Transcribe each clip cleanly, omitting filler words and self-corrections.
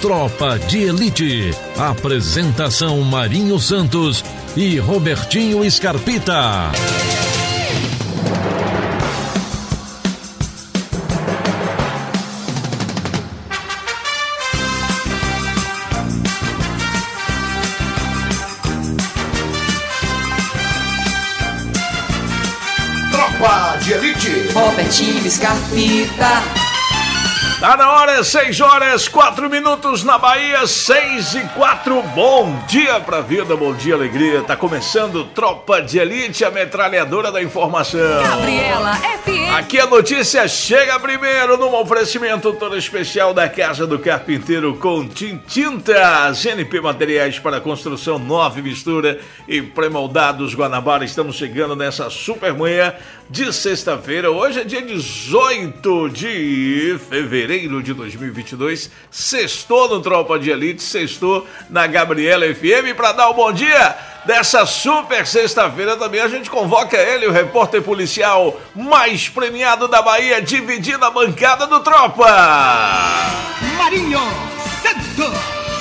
Tropa de Elite. Apresentação Marinho Santos e Robertinho Scarpita. Tropa de Elite. Robertinho Scarpita. Tá na hora, 6h04 na Bahia, 6h04. Bom dia pra vida, bom dia, alegria. Tá começando Tropa de Elite, a metralhadora da informação. Gabriela FM. Aqui a notícia chega primeiro num oferecimento todo especial da Casa do Carpinteiro com Tintas, NP Materiais para Construção, Nova Mistura e Pré-moldados Guanabara. Estamos chegando nessa super manhã de sexta-feira. Hoje é dia 18 de fevereiro de 2022. Sextou no Tropa de Elite, sextou na Gabriela FM. Para dar o bom dia dessa super sexta-feira também a gente convoca ele, o repórter policial mais premiado da Bahia, dividindo a bancada do Tropa, Marinho Santos.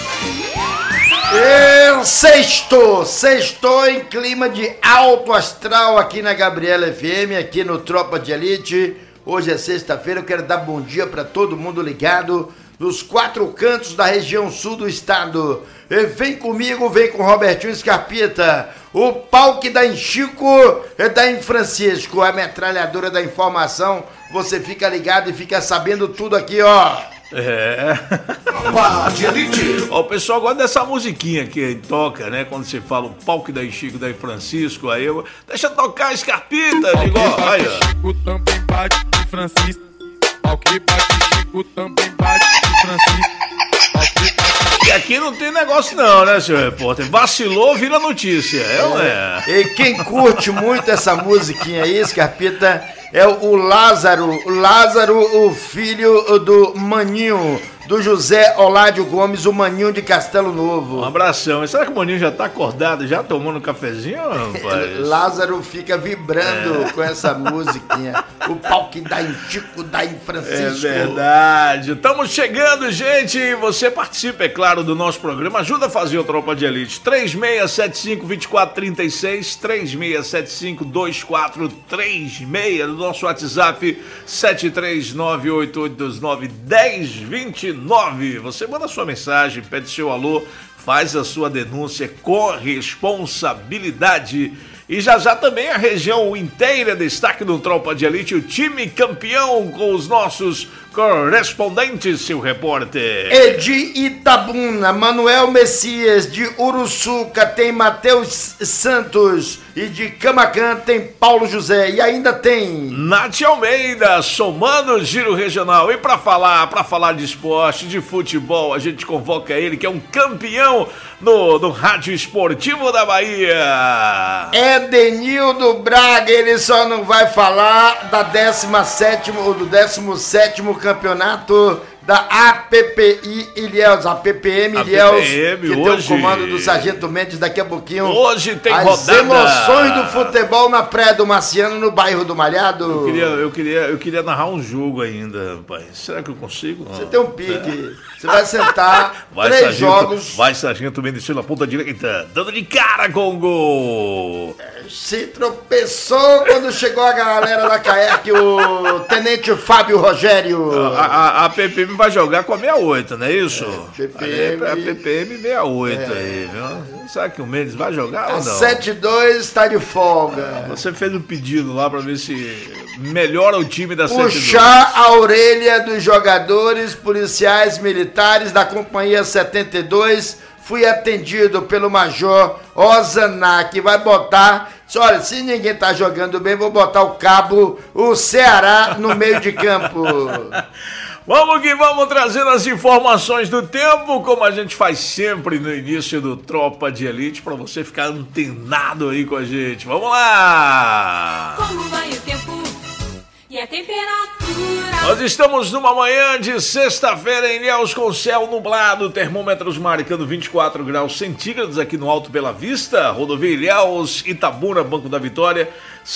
Sextou em clima de alto astral aqui na Gabriela FM, aqui no Tropa de Elite. Hoje é sexta-feira, eu quero dar bom dia para todo mundo ligado nos 4 cantos da região sul do estado. E vem comigo, vem com Robertinho Scarpita. O pau que dá em Chico é dá em Francisco, a metralhadora da informação. Você fica ligado e fica sabendo tudo aqui, ó. Tropa de Elite. Ó, o pessoal gosta dessa musiquinha que toca, né? Quando você fala o pau que dá em Chico, dá em Francisco, aí eu... Deixa tocar Scarpita, digo, ó, aí, ó. Chico também bate em Francisco. Pau que bate Chico também bate em Francisco. E aqui não tem negócio não, né, senhor repórter? Vacilou, vira notícia, não é? E quem curte muito essa musiquinha aí, Scarpita, é o Lázaro, o filho do Maninho, do José Oládio Gomes, o Maninho de Castelo Novo. Um abração. E será que o Maninho já tá acordado, já tomando um cafezinho, rapaz? Lázaro fica vibrando com essa musiquinha. O pau que dá em Chico, dá em Francisco. É verdade. Estamos chegando, gente. Você participa, é claro, do nosso programa. Ajuda a fazer o Tropa de Elite. 3675-2436, 3675-2436, do nosso WhatsApp 73988291029. Você manda sua mensagem, pede seu alô, faz a sua denúncia com responsabilidade. E já também a região inteira, destaque do Tropa de Elite, o time campeão com os nossos correspondentes, seu repórter. E de Itabuna, Manuel Messias, de Uruçuca tem Matheus Santos e de Camacan tem Paulo José e ainda tem Nath Almeida, somando o giro regional. E para falar de esporte, de futebol, a gente convoca ele, que é um campeão no Rádio Esportivo da Bahia. Denildo Braga, ele só não vai falar da 17ª ou do 17º campeonato da APPI Ilhéus, a PPM Ilhéus, que hoje tem o comando do Sargento Mendes daqui a pouquinho. Hoje tem as rodada. As emoções do futebol na Praia do Marciano, no bairro do Malhado. Eu queria narrar um jogo ainda, rapaz. Será que eu consigo? Você tem um pique. Você vai sentar, 3 jogos. Vai, Sargento Mendes na ponta direita, dando de cara com o gol. Se tropeçou quando chegou a galera da CAERC, o Tenente Fábio Rogério. A PPM vai jogar com a 68, não é isso? PPM. A PPM 68 aí, viu? Será que o Mendes vai jogar ou não? 72 está de folga. Você fez um pedido lá pra ver se melhora o time da 72. Puxar a orelha dos jogadores, policiais, militares da Companhia 72. Fui atendido pelo Major Ozaná, que vai botar... Olha, se ninguém tá jogando bem, vou botar o cabo, o Ceará, no meio de campo. Vamos que vamos trazendo as informações do tempo, como a gente faz sempre no início do Tropa de Elite, para você ficar antenado aí com a gente. Vamos lá! Como vai o tempo? E a temperatura... Nós estamos numa manhã de sexta-feira em Ilhéus com céu nublado, termômetros marcando 24 graus centígrados aqui no Alto Bela Vista, rodovia Ilhéus, Itabuna, Banco da Vitória,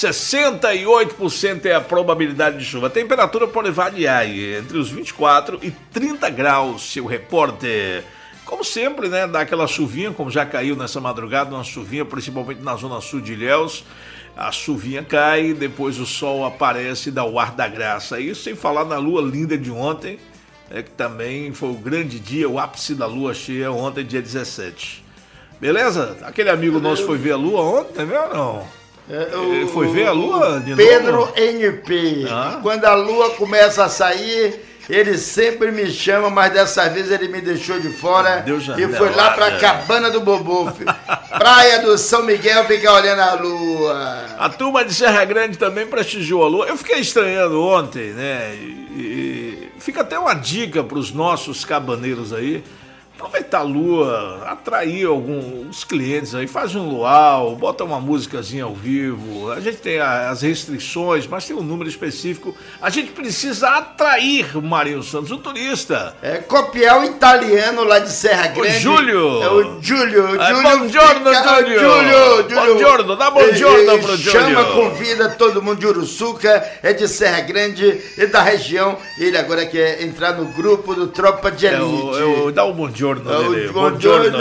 68% é a probabilidade de chuva. A temperatura pode variar entre os 24 e 30 graus, seu repórter. Como sempre, né, dá aquela chuvinha, como já caiu nessa madrugada, uma chuvinha, principalmente na zona sul de Ilhéus. A chuvinha cai, depois o sol aparece e dá o ar da graça. Isso sem falar na lua linda de ontem, que também foi o grande dia, o ápice da lua cheia ontem, dia 17. Beleza? Aquele amigo nosso foi ver a lua ontem, viu ou não? Ele foi ver a lua de Pedro novo? NP. Quando a lua começa a sair, ele sempre me chama, mas dessa vez ele me deixou de fora e foi lá pra Cabana do Bobô, filho. Praia do São Miguel, ficar olhando a lua. A turma de Serra Grande também prestigiou a lua. Eu fiquei estranhando ontem, né? E fica até uma dica pros nossos cabaneiros aí. Aproveitar a lua, atrair alguns clientes aí, faz um luau, bota uma músicazinha ao vivo. A gente tem as restrições, mas tem um número específico. A gente precisa atrair o Marinho Santos, o turista. Copiar o italiano lá de Serra Grande. O Júlio. É o Júlio. Buongiorno, Júlio. Buongiorno, dá buongiorno pro Júlio. Chama, convida todo mundo de Uruçuca, é de Serra Grande e da região. Ele agora quer entrar no grupo do Tropa de Elite. Dá um buongiorno. Buongiorno.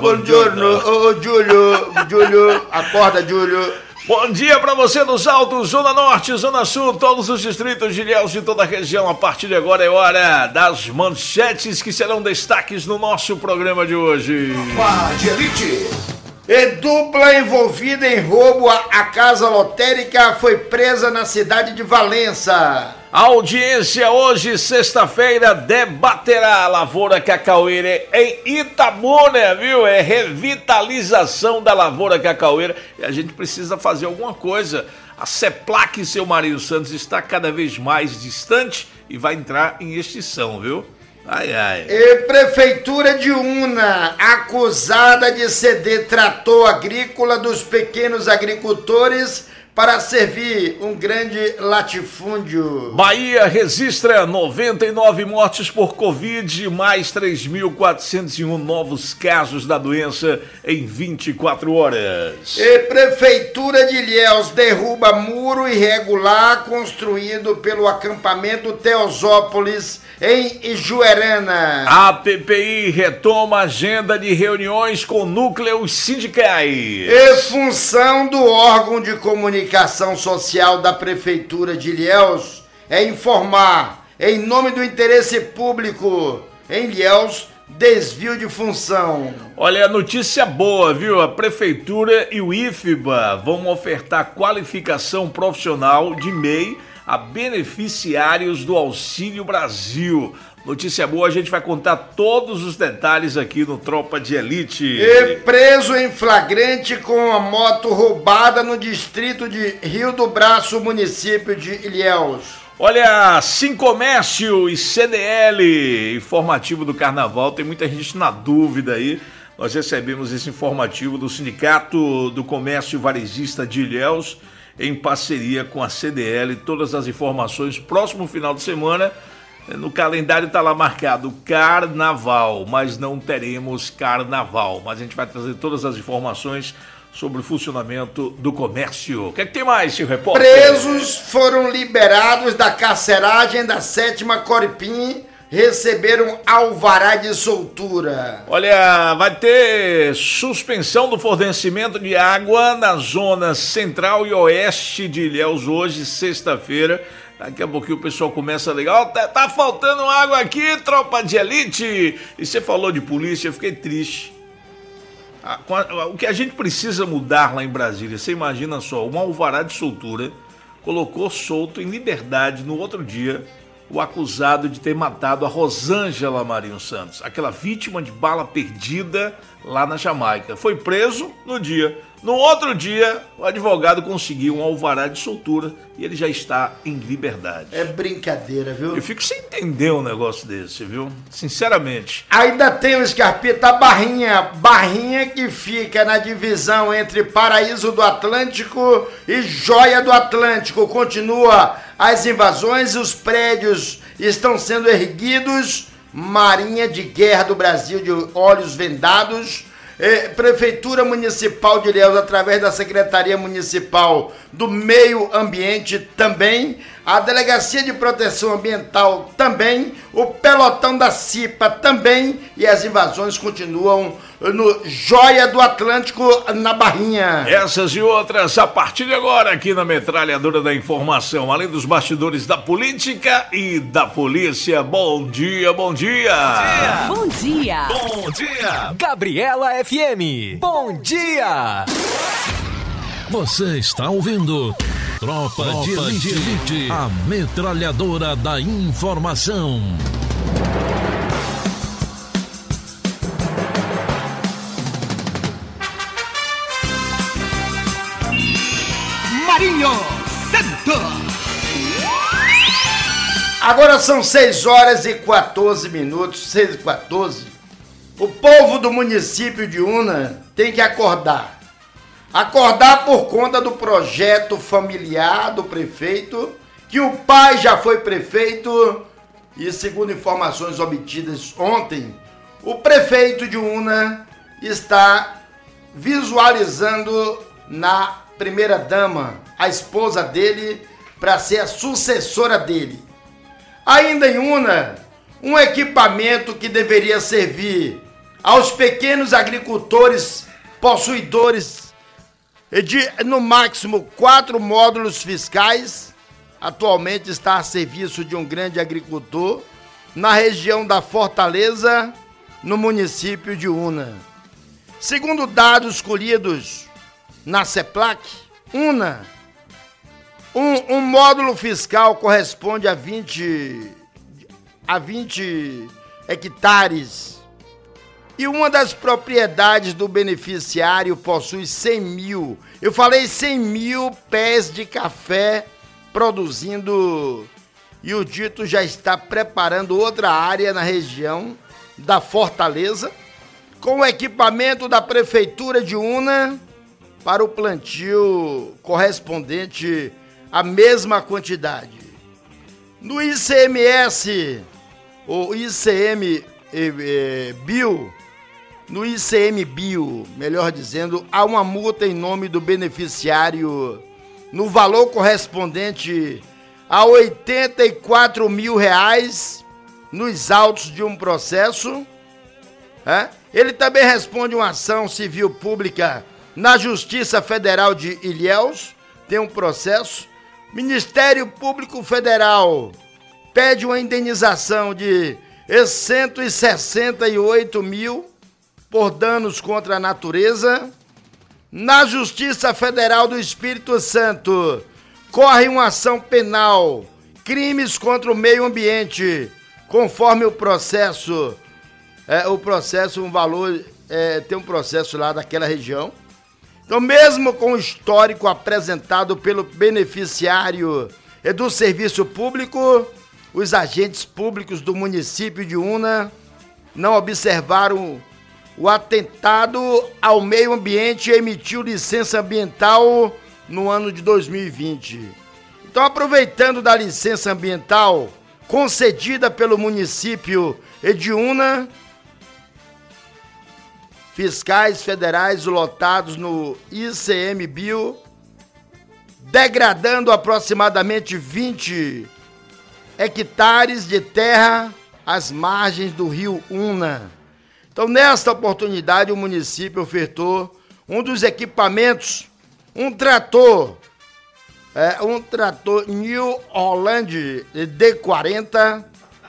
Ô, Júlio, acorda, Júlio. Bom dia pra você nos Altos, Zona Norte, Zona Sul, todos os distritos de Ilhéus e toda a região. A partir de agora é hora das manchetes que serão destaques no nosso programa de hoje. Tropa de Elite. E dupla envolvida em roubo à casa lotérica foi presa na cidade de Valença. A audiência hoje, sexta-feira, debaterá a lavoura cacaueira em Itabuna, viu? É revitalização da lavoura cacaueira e a gente precisa fazer alguma coisa. A CEPLAC, seu Marinho Santos, está cada vez mais distante e vai entrar em extinção, viu? Ai, ai. E Prefeitura de Una, acusada de ceder trator agrícola dos pequenos agricultores para servir um grande latifúndio. Bahia registra 99 mortes por Covid, mais 3.401 novos casos da doença em 24 horas. E Prefeitura de Ilhéus derruba muro irregular construído pelo acampamento Teosópolis em Ijuerana. A PPI retoma a agenda de reuniões com núcleos sindicais. E função do órgão de comunicação social da Prefeitura de Ilhéus é informar, em nome do interesse público em Ilhéus, desvio de função. Olha, notícia boa, viu? A Prefeitura e o IFBA vão ofertar qualificação profissional de MEI a beneficiários do Auxílio Brasil. Notícia boa, a gente vai contar todos os detalhes aqui no Tropa de Elite. E preso em flagrante com a moto roubada no distrito de Rio do Braço, município de Ilhéus. Olha, Sincomércio e CDL, informativo do Carnaval, tem muita gente na dúvida aí. Nós recebemos esse informativo do Sindicato do Comércio Varejista de Ilhéus, em parceria com a CDL, todas as informações, próximo final de semana, no calendário está lá marcado Carnaval, mas não teremos Carnaval, mas a gente vai trazer todas as informações sobre o funcionamento do comércio. O que é que tem mais, senhor repórter? Presos foram liberados da carceragem da 7ª Corpim, receberam alvará de soltura. Olha, vai ter suspensão do fornecimento de água na zona central e oeste de Ilhéus hoje, sexta-feira. Daqui a pouquinho o pessoal começa a ligar, tá faltando água aqui, Tropa de Elite. E você falou de polícia, eu fiquei triste. O que a gente precisa mudar lá em Brasília, você imagina só, um alvará de soltura colocou solto em liberdade no outro dia o acusado de ter matado a Rosângela Marinho Santos, aquela vítima de bala perdida lá na Jamaica. Foi preso no dia, No outro dia, o advogado conseguiu um alvará de soltura e ele já está em liberdade. É brincadeira, viu? Eu fico sem entender um negócio desse, viu? Sinceramente. Ainda tem o Scarpita, a Barrinha que fica na divisão entre Paraíso do Atlântico e Joia do Atlântico. Continua as invasões, os prédios estão sendo erguidos. Marinha de Guerra do Brasil de olhos vendados. Prefeitura Municipal de Ilhéus, através da Secretaria Municipal do Meio Ambiente também, a Delegacia de Proteção Ambiental também, o pelotão da CIPA também, e as invasões continuam no Joia do Atlântico, na Barrinha. Essas e outras a partir de agora aqui na Metralhadora da Informação, além dos bastidores da política e da polícia. Bom dia, bom dia! Bom dia! Bom dia! Gabriela FM, bom dia! Você está ouvindo Tropa de Elite, a Metralhadora da Informação. Marinho Santos. Agora são 6h14, 6h14. O povo do município de Una tem que acordar. Acordar por conta do projeto familiar do prefeito, que o pai já foi prefeito e, segundo informações obtidas ontem, o prefeito de Una está visualizando na primeira-dama, a esposa dele, para ser a sucessora dele. Ainda em Una, um equipamento que deveria servir aos pequenos agricultores possuidores de, no máximo, 4 módulos fiscais, atualmente está a serviço de um grande agricultor na região da Fortaleza, no município de Una. Segundo dados colhidos na CEPLAC, Una, um módulo fiscal corresponde a 20 hectares e uma das propriedades do beneficiário possui 100 mil, eu falei 100 mil pés de café produzindo, e o dito já está preparando outra área na região da Fortaleza com o equipamento da Prefeitura de Una para o plantio correspondente à mesma quantidade. No ICMS, ou ICM Bio, no ICMBio, melhor dizendo, há uma multa em nome do beneficiário no valor correspondente a R$84 mil nos autos de um processo. Ele também responde uma ação civil pública na Justiça Federal de Ilhéus, tem um processo. Ministério Público Federal pede uma indenização de 168 mil por danos contra a natureza. Na Justiça Federal do Espírito Santo, corre uma ação penal, crimes contra o meio ambiente, conforme o processo, um valor, tem um processo lá daquela região. Então, mesmo com o histórico apresentado pelo beneficiário do serviço público, os agentes públicos do município de Una não observaram o atentado ao meio ambiente e emitiu licença ambiental no ano de 2020. Então, aproveitando da licença ambiental concedida pelo município de Una, fiscais federais lotados no ICMBio, degradando aproximadamente 20 hectares de terra às margens do rio Una. Então, nesta oportunidade, o município ofertou um dos equipamentos, um trator New Holland D40,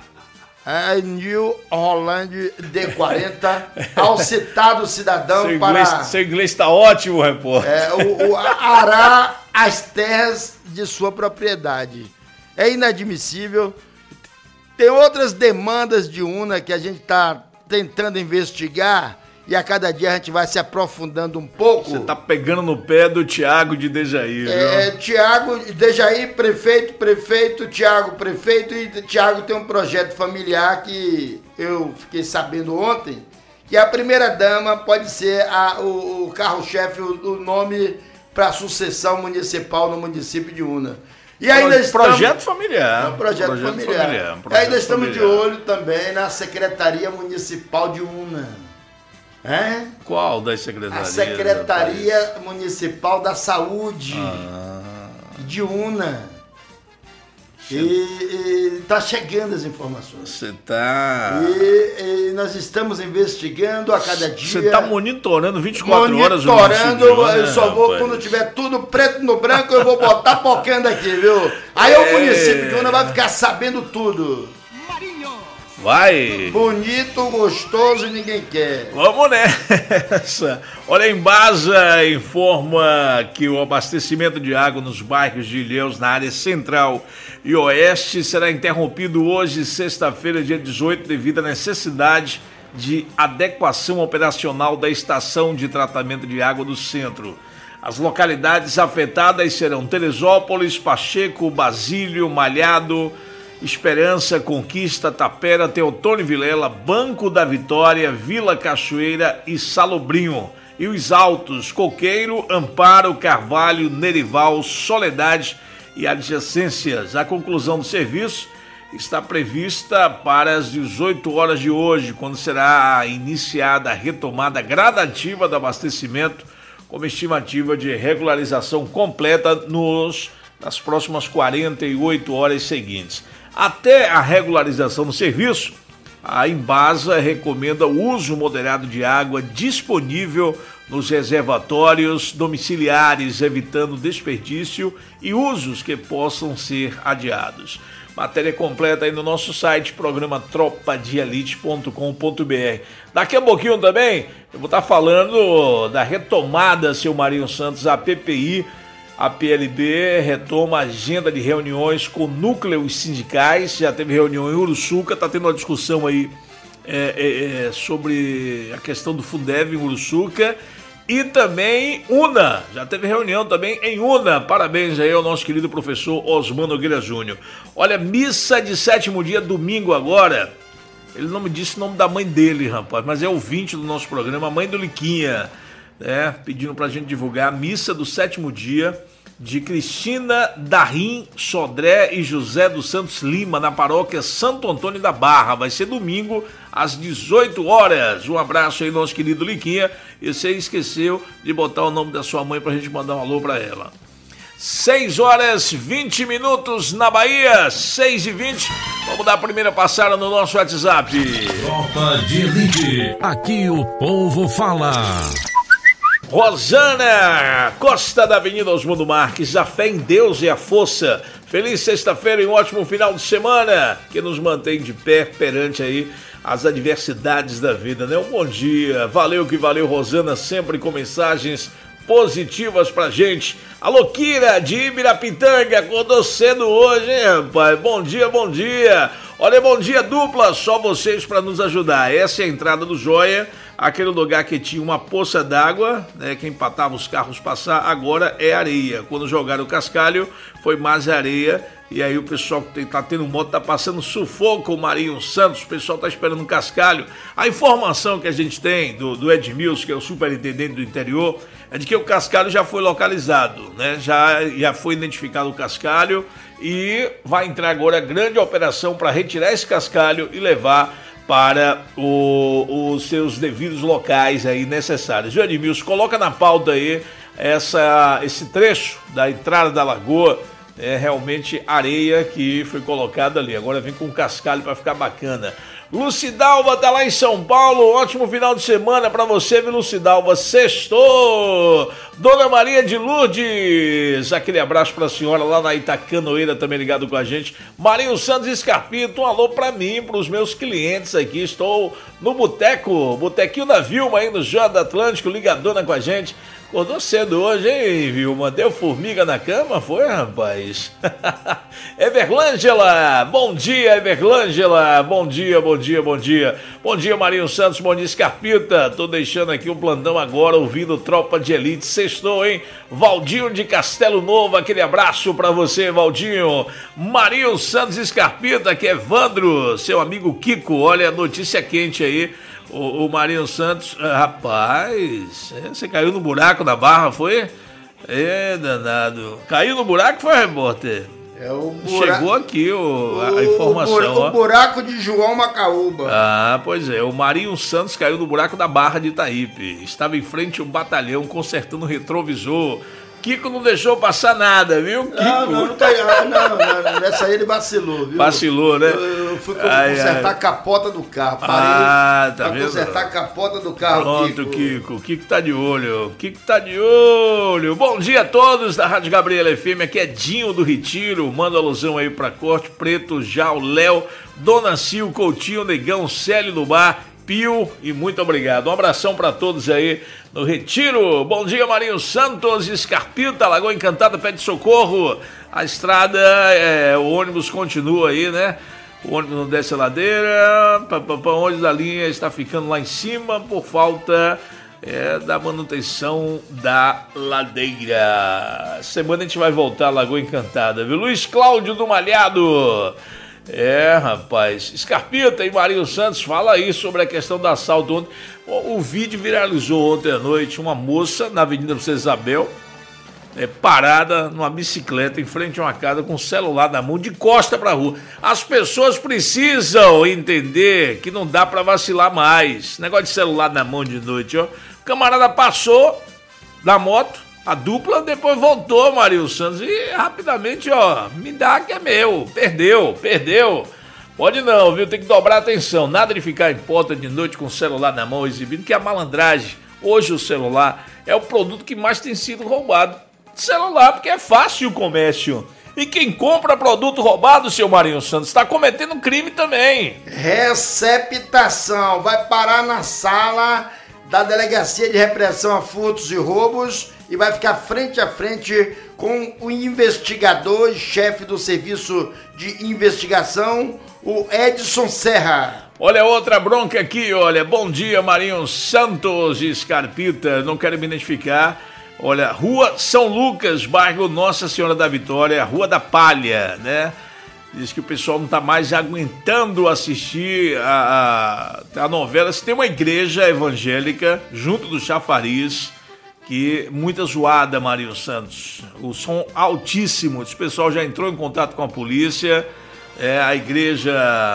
New Holland D40, ao citado cidadão Seu inglês está ótimo, repórter. Arar as terras de sua propriedade. É inadmissível. Tem outras demandas de Una que a gente está tentando investigar e a cada dia a gente vai se aprofundando um pouco. Você tá pegando no pé do Tiago de Dejaí, viu? Tiago, Dejaí, prefeito, Tiago, prefeito, e Tiago tem um projeto familiar que eu fiquei sabendo ontem, que a primeira-dama pode ser o carro-chefe, o nome para a sucessão municipal no município de Una. E ainda projeto familiar. Projeto familiar. Ainda estamos de olho também na Secretaria Municipal de Una. Qual das secretarias? A Secretaria Municipal da Saúde de Una. E tá chegando as informações. Você tá... E nós estamos investigando a cada dia. Você tá monitorando 24 horas o município, eu só vou, quando tiver tudo preto no branco, eu vou botar pocando aqui, viu? Aí o município de Una vai ficar sabendo tudo. Vai! Bonito, gostoso e ninguém quer. Vamos nessa! Olha, a Embasa informa que o abastecimento de água nos bairros de Ilhéus, na área central e oeste, será interrompido hoje, sexta-feira, dia 18, devido à necessidade de adequação operacional da estação de tratamento de água do centro. As localidades afetadas serão Teresópolis, Pacheco, Basílio, Malhado, Esperança, Conquista, Tapera, Teotônio Vilela, Banco da Vitória, Vila Cachoeira e Salobrinho. E os Altos, Coqueiro, Amparo, Carvalho, Nerival, Soledade e adjacências. A conclusão do serviço está prevista para as 18 horas de hoje, quando será iniciada a retomada gradativa do abastecimento, com estimativa de regularização completa nas próximas 48 horas seguintes. Até a regularização do serviço, a Embasa recomenda o uso moderado de água disponível nos reservatórios domiciliares, evitando desperdício e usos que possam ser adiados. Matéria completa aí no nosso site, programa tropadielite.com.br. Daqui a pouquinho também eu vou estar falando da retomada, seu Marinho Santos, a PPI. A PLB retoma a agenda de reuniões com núcleos sindicais, já teve reunião em Uruçuca, está tendo uma discussão aí sobre a questão do Fundeb em Uruçuca, e também Una, já teve reunião também em Una. Parabéns aí ao nosso querido professor Osmar Nogueira Júnior. Olha, missa de 7º dia, domingo agora, ele não me disse o nome da mãe dele, rapaz, mas é ouvinte do nosso programa, a mãe do Liquinha, pedindo pra gente divulgar a missa do 7º dia de Cristina Darim Sodré e José dos Santos Lima, na paróquia Santo Antônio da Barra. Vai ser domingo às 18 horas. Um abraço aí, nosso querido Liquinha. E você esqueceu de botar o nome da sua mãe pra gente mandar um alô pra ela. 6 horas 20 minutos na Bahia, 6h20. Vamos dar a primeira passada no nosso WhatsApp. Tropa de Elite, aqui o povo fala. Rosana Costa, da Avenida Osmundo Marques, a fé em Deus é a força. Feliz sexta-feira e um ótimo final de semana que nos mantém de pé perante aí as adversidades da vida, né? Um bom dia, valeu que valeu, Rosana, sempre com mensagens positivas pra gente. Alô, Kira de Ibirapitanga, acordou cedo hoje, hein, rapaz? Bom dia, bom dia. Olha, bom dia dupla, só vocês pra nos ajudar. Essa é a entrada do Joia, aquele lugar que tinha uma poça d'água, né, que empatava os carros passar, agora é areia. Quando jogaram o cascalho, foi mais areia, e aí o pessoal que tá tendo moto tá passando sufoco, o Marinho Santos, o pessoal tá esperando um cascalho. A informação que a gente tem do Edmilson, que é o superintendente do interior, é de que o cascalho já foi localizado, né? Já foi identificado o cascalho e vai entrar agora a grande operação para retirar esse cascalho e levar para os seus devidos locais aí necessários. O Edmilson, coloca na pauta aí esse trecho da entrada da lagoa, é realmente areia que foi colocada ali. Agora vem com cascalho para ficar bacana. Lucidalva tá lá em São Paulo, ótimo final de semana pra você, viu, Lucidalva? Sextou! Dona Maria de Lourdes, aquele abraço pra senhora lá na Itacanoeira, também ligado com a gente. Marinho Santos Escarpito, um alô pra mim, pros meus clientes aqui, estou no Botequinho da Vilma aí no Jornal Atlântico, ligadona com a gente. Acordou cedo hoje, hein, Vilma? Deu formiga na cama, foi, rapaz? Everlângela, bom dia, Everlângela, bom dia, bom dia, bom dia. Bom dia, Marinho Santos, bom dia, Scarpita. Tô deixando aqui um plantão agora, ouvindo Tropa de Elite. Sextou, hein? Valdinho de Castelo Novo, aquele abraço pra você, Valdinho. Marinho Santos Scarpita, que é Evandro, seu amigo Kiko, olha a notícia quente aí. O Marinho Santos, rapaz, você caiu no buraco da barra, foi? Danado. Caiu no buraco, foi, repórter? Chegou aqui a informação. O buraco de João Macaúba. Pois é. O Marinho Santos caiu no buraco da Barra de Itaípe. Estava em frente a um batalhão consertando o retrovisor. Kiko não deixou passar nada, viu? Kiko? Não, nessa aí ele vacilou, viu? Vacilou, né? Eu fui consertar a capota do carro. Parei tá vendo? Consertar a capota do carro. Pronto, Kiko. O Kiko tá de olho. Kiko tá de olho. Bom dia a todos da Rádio Gabriela FM. Aqui é Dinho do Retiro. Manda alusão aí pra Corte Preto, Jau, Léo, Dona Sil, Coutinho, Negão, Célio do Bar, Pio, e muito obrigado. Um abração para todos aí no Retiro. Bom dia, Marinho Santos, Scarpita, Lagoa Encantada, pede socorro. A estrada, o ônibus continua aí, né? O ônibus não desce a ladeira, o ônibus da linha está ficando lá em cima por falta da manutenção da ladeira. Semana a gente vai voltar à Lagoa Encantada, viu? Luiz Cláudio do Malhado. Rapaz, Scarpita e Marinho Santos, fala aí sobre a questão do assalto ontem. O vídeo viralizou ontem à noite, uma moça na Avenida Princesa Isabel, parada numa bicicleta em frente a uma casa com o celular na mão, de costa pra rua. As pessoas precisam entender que não dá pra vacilar mais. Negócio de celular na mão de noite, ó. O camarada passou da moto, a dupla, depois voltou, Marinho Santos, e rapidamente, me dá que é meu. Perdeu. Pode não, viu? Tem que dobrar a atenção. Nada de ficar em porta de noite com o celular na mão exibindo, que é a malandragem. Hoje o celular é o produto que mais tem sido roubado. Celular, porque é fácil o comércio. E quem compra produto roubado, seu Marinho Santos, está cometendo crime também. Receptação. Vai parar na sala da Delegacia de Repressão a Furtos e Roubos e vai ficar frente a frente com o investigador e chefe do Serviço de Investigação, o Edson Serra. Olha outra bronca aqui, olha. Bom dia, Marinho Santos e Scarpita. Não quero me identificar. Olha, Rua São Lucas, bairro Nossa Senhora da Vitória, Rua da Palha, né? Diz que o pessoal não está mais aguentando assistir a novela. Se tem uma igreja evangélica junto do chafariz, que muita zoada, Marinho Santos. O som altíssimo. O pessoal já entrou em contato com a polícia. A igreja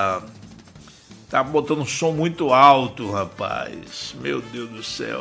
tá botando um som muito alto, rapaz. Meu Deus do céu.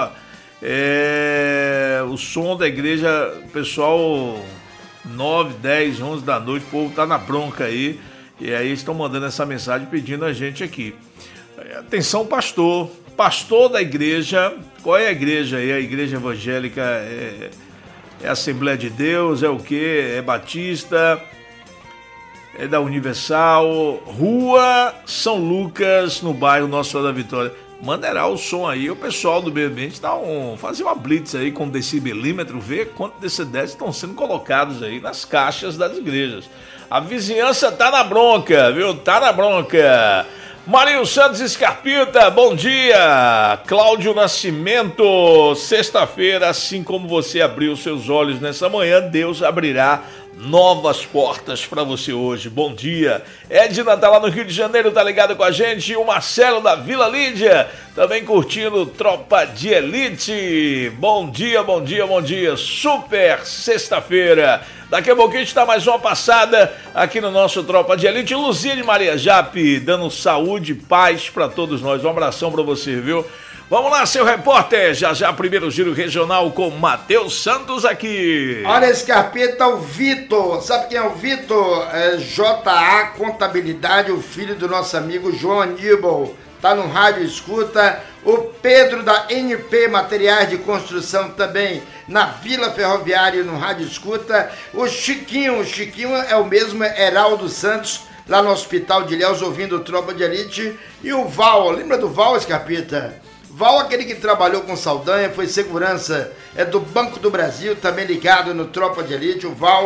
O som da igreja, o pessoal, 9, 10, 11 da noite, o povo tá na bronca aí. E aí estão mandando essa mensagem pedindo a gente aqui. Atenção, pastor da igreja. Qual é a igreja aí? A igreja evangélica é Assembleia de Deus, é o quê? É Batista, é da Universal, Rua São Lucas, no bairro Nossa Senhora da Vitória. Mandará o som aí, o pessoal do meio ambiente fazer uma blitz aí com decibelímetro, ver quantos decibéis estão sendo colocados aí nas caixas das igrejas. A vizinhança tá na bronca, viu? Tá na bronca. Marinho Santos Scarpita, bom dia. Cláudio Nascimento, sexta-feira, assim como você abriu seus olhos nessa manhã, Deus abrirá novas portas para você hoje. Bom dia. Edna tá lá no Rio de Janeiro, tá ligado com a gente. E o Marcelo da Vila Lídia, também curtindo Tropa de Elite. Bom dia, bom dia, bom dia. Super sexta-feira. Daqui a pouquinho a gente dá mais uma passada aqui no nosso Tropa de Elite. Luzia de Maria Jape, dando saúde e paz para todos nós. Um abração para você, viu? Vamos lá, seu repórter. Já primeiro giro regional com Matheus Santos aqui. Olha, Scarpita, o Vitor. Sabe quem é o Vitor? JA Contabilidade, o filho do nosso amigo João Aníbal. Tá no rádio escuta. O Pedro da NP Materiais de Construção também na Vila Ferroviária no rádio escuta. O Chiquinho é o mesmo Heraldo Santos, lá no Hospital de Ilhéus, ouvindo Tropa de Elite. E o Val, lembra do Val, Scarpita? Val, aquele que trabalhou com Saldanha, foi segurança do Banco do Brasil, também ligado no Tropa de Elite. O Val,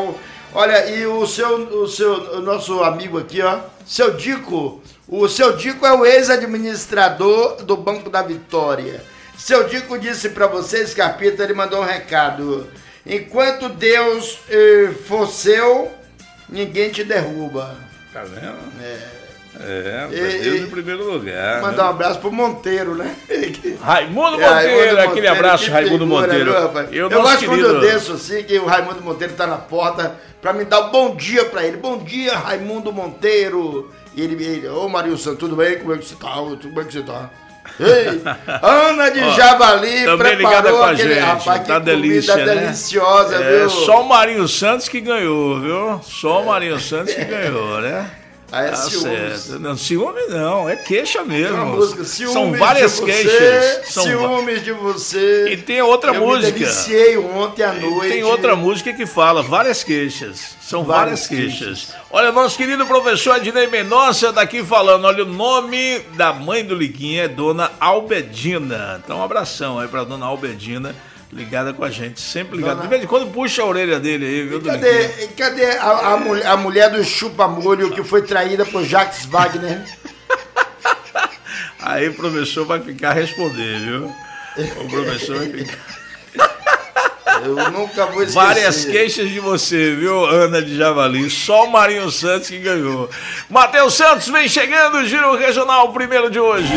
Olha, e o nosso amigo aqui, ó, seu Dico. O seu Dico é o ex-administrador do Banco da Vitória. Seu Dico disse pra vocês, Carpita, ele mandou um recado. Enquanto Deus for seu, ninguém te derruba. Tá vendo? Deus em primeiro lugar. Mandar um abraço pro Monteiro, né? Raimundo Monteiro, aquele abraço, Raimundo Monteiro. Eu gosto quando eu desço assim, que o Raimundo Monteiro tá na porta, pra me dar um bom dia pra ele. Bom dia, Raimundo Monteiro. E ele, ô Marinho Santos, tudo bem? Como é que você tá? Como é que você tá? Ei, Ana de Javali preparou aquele gente. Rapaz, tá que delícia, comida deliciosa, viu? Só o Marinho Santos que ganhou, viu? Só o Marinho Santos que ganhou, né? Aí é certo. Não, ciúme não, é queixa mesmo. Uma música, são várias queixas. Ciúmes de você. E tem outra música. Eu me deliciei ontem à noite. Tem outra música que fala várias queixas. São várias queixas. Olha, nosso querido professor Adnei Mendonça daqui falando. Olha, o nome da mãe do Liquinha é Dona Albedina. Então, um abração aí pra Dona Albedina. Ligada com a gente, sempre ligada. De vez em quando puxa a orelha dele aí, viu? Cadê a mulher do chupa-molho que foi traída por Jacques Wagner? Aí o professor vai ficar a responder, viu? O professor vai ficar... Eu nunca vou esquecer. Várias queixas de você, viu, Ana de Javali? Só o Marinho Santos que ganhou. Matheus Santos vem chegando, Giro Regional, primeiro de hoje.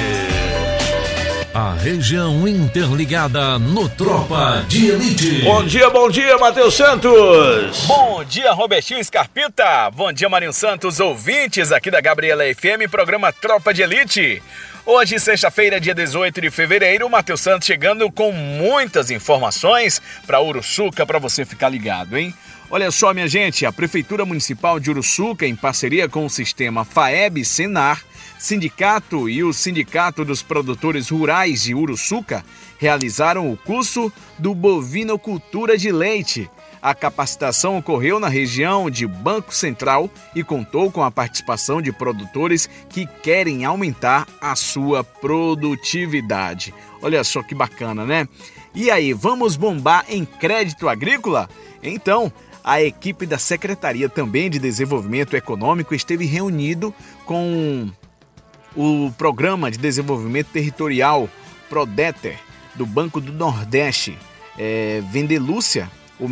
A região interligada no Tropa de Elite. Bom dia, Matheus Santos. Bom dia, Robertinho Scarpita. Bom dia, Marinho Santos, ouvintes aqui da Gabriela FM, programa Tropa de Elite. Hoje, sexta-feira, dia 18 de fevereiro, o Matheus Santos chegando com muitas informações para Uruçuca, para você ficar ligado, hein? Olha só, minha gente, a Prefeitura Municipal de Uruçuca, em parceria com o sistema FAEB-Senar, Sindicato e o Sindicato dos Produtores Rurais de Uruçuca, realizaram o curso do Bovinocultura de Leite. A capacitação ocorreu na região de Banco Central e contou com a participação de produtores que querem aumentar a sua produtividade. Olha só que bacana, né? E aí, vamos bombar em crédito agrícola? Então, a equipe da Secretaria também de Desenvolvimento Econômico esteve reunido com o Programa de Desenvolvimento Territorial, PRODETER, do Banco do Nordeste, Vandelúcia,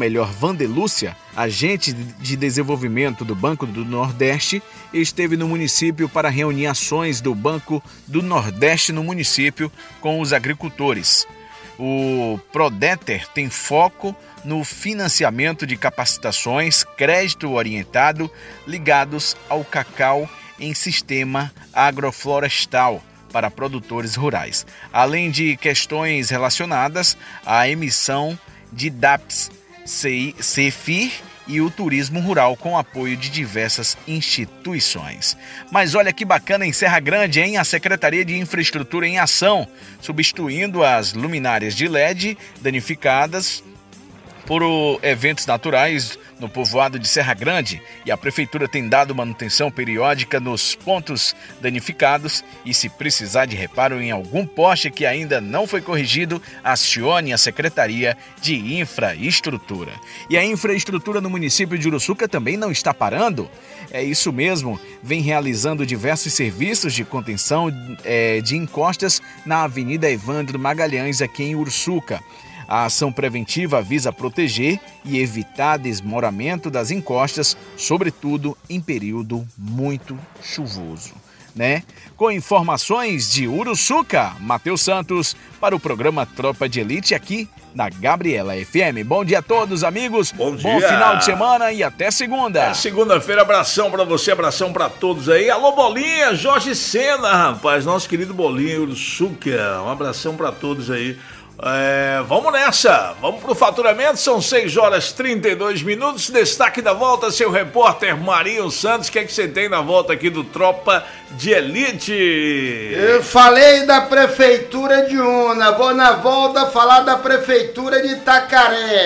agente de desenvolvimento do Banco do Nordeste, esteve no município para reunir ações do Banco do Nordeste no município com os agricultores. O PRODETER tem foco no financiamento de capacitações, crédito orientado, ligados ao cacau em sistema agroflorestal para produtores rurais, além de questões relacionadas à emissão de DAPs, CEFIR e o turismo rural com apoio de diversas instituições. Mas olha que bacana em Serra Grande, hein? A Secretaria de Infraestrutura em ação, substituindo as luminárias de LED danificadas por eventos naturais no povoado de Serra Grande, e a Prefeitura tem dado manutenção periódica nos pontos danificados, e se precisar de reparo em algum poste que ainda não foi corrigido, acione a Secretaria de Infraestrutura. E a infraestrutura no município de Uruçuca também não está parando? É isso mesmo, vem realizando diversos serviços de contenção de encostas na Avenida Evandro Magalhães, aqui em Uruçuca. A ação preventiva visa proteger e evitar desmoramento das encostas, sobretudo em período muito chuvoso, né? Com informações de Uruçuca, Matheus Santos, para o programa Tropa de Elite aqui na Gabriela FM. Bom dia a todos, amigos. Bom dia. Bom final de semana e até segunda. Segunda-feira, abração pra você, abração pra todos aí. Alô, Bolinha, Jorge Sena, rapaz, nosso querido Bolinha, Uruçuca. Um abração pra todos aí. Vamos nessa, vamos pro faturamento, são 6h32. Destaque da volta, seu repórter Marinho Santos. O que é que você tem na volta aqui do Tropa de Elite? Eu falei da Prefeitura de Una, vou na volta falar da Prefeitura de Itacaré.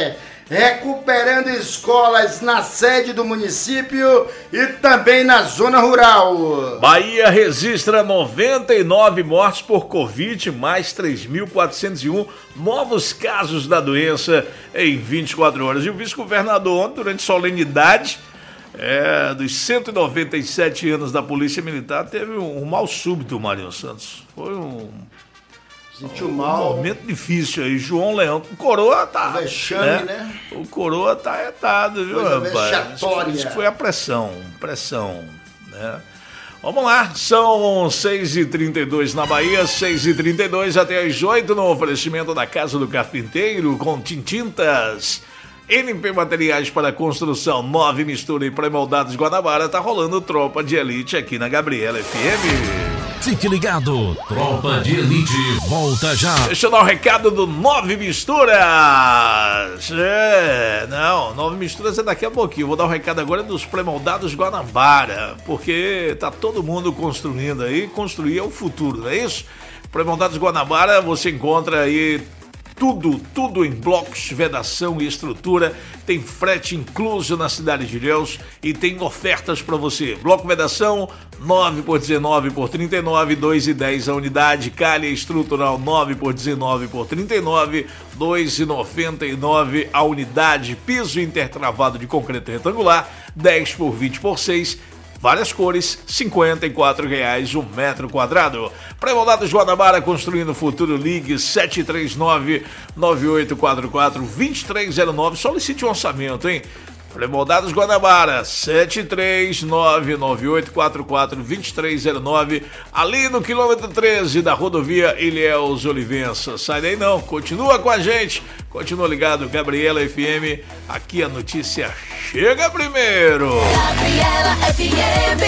recuperando escolas na sede do município e também na zona rural. Bahia registra 99 mortes por Covid, mais 3.401 novos casos da doença em 24 horas. E o vice-governador, ontem, durante solenidade dos 197 anos da Polícia Militar, teve um mal súbito, Marinho Santos. Foi sentiu mal. Um momento difícil aí. João Leão, o Coroa tá... Vexame, né? O Coroa tá retado, viu, rapaz? Isso foi a pressão, né? Vamos lá, são 6h32 na Bahia, 6h32 até às 8 no oferecimento da Casa do Carpinteiro, com Tintintas, NP Materiais para Construção, 9 Mistura e Pré-Moldados Guanabara. Tá rolando Tropa de Elite aqui na Gabriela FM. Fique ligado, Tropa de Elite volta já. Deixa eu dar um recado do 9 Misturas. 9 Misturas é daqui a pouquinho. Vou dar um recado agora dos Pré-Moldados Guanabara, porque tá todo mundo construindo aí. Construir é o futuro, não é isso? Pré-Moldados Guanabara, você encontra aí tudo em blocos, vedação e estrutura. Tem frete incluso na Cidade de Ilhéus e tem ofertas para você. Bloco vedação 9 por 19 por 39, 2,10 a unidade. Calha estrutural 9 por 19 por 39, 2,99 a unidade. Piso intertravado de concreto retangular 10 por 20 por 6. Várias cores, R$ 54,00 o metro quadrado. Pré-Moldados Guanabara, construindo o futuro. Ligue 739-9844-2309. Solicite um orçamento, hein? Pré-Moldados Guanabara, 739-9844-2309. Ali no quilômetro 13 da rodovia Ilhéus Olivença. Sai daí não, continua com a gente. Continua ligado, Gabriela FM. Aqui a notícia chega primeiro. Gabriela FM.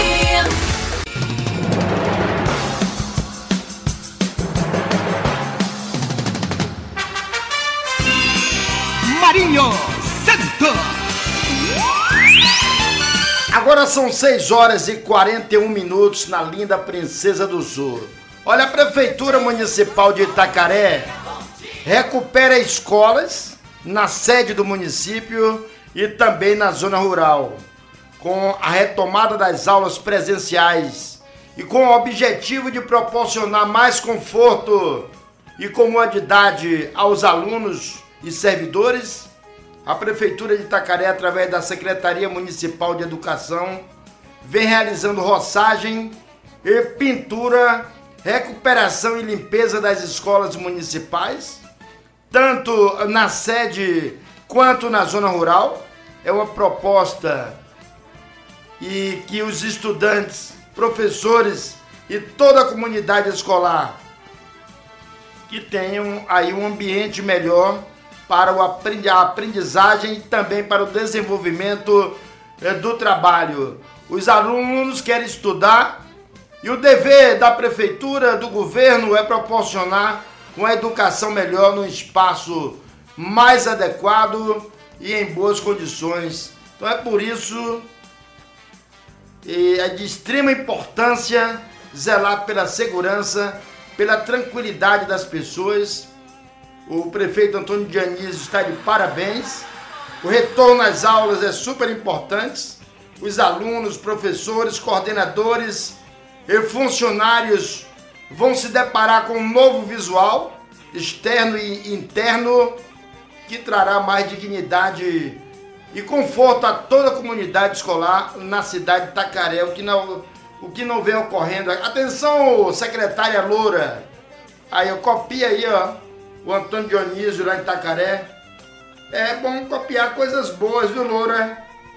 Marinho Santos. Agora são 6h41 na linda Princesa do Sul. Olha, a Prefeitura Municipal de Itacaré recupera escolas na sede do município e também na zona rural, com a retomada das aulas presenciais e com o objetivo de proporcionar mais conforto e comodidade aos alunos e servidores. A Prefeitura de Itacaré, através da Secretaria Municipal de Educação, vem realizando roçagem e pintura, recuperação e limpeza das escolas municipais, tanto na sede quanto na zona rural. É uma proposta e que os estudantes, professores e toda a comunidade escolar que tenham aí um ambiente melhor para a aprendizagem e também para o desenvolvimento do trabalho. Os alunos querem estudar e o dever da prefeitura, do governo, é proporcionar uma educação melhor num espaço mais adequado e em boas condições. Então é por isso é de extrema importância zelar pela segurança, pela tranquilidade das pessoas. O prefeito Antônio Dionísio está de parabéns. O retorno às aulas é super importante. Os alunos, professores, coordenadores e funcionários vão se deparar com um novo visual, externo e interno, que trará mais dignidade e conforto a toda a comunidade escolar na cidade de Itacaré, o que não vem ocorrendo. Atenção, secretária Loura. Aí, eu copia aí, ó, o Antônio Dionísio lá em Itacaré. É bom copiar coisas boas, viu, Loura?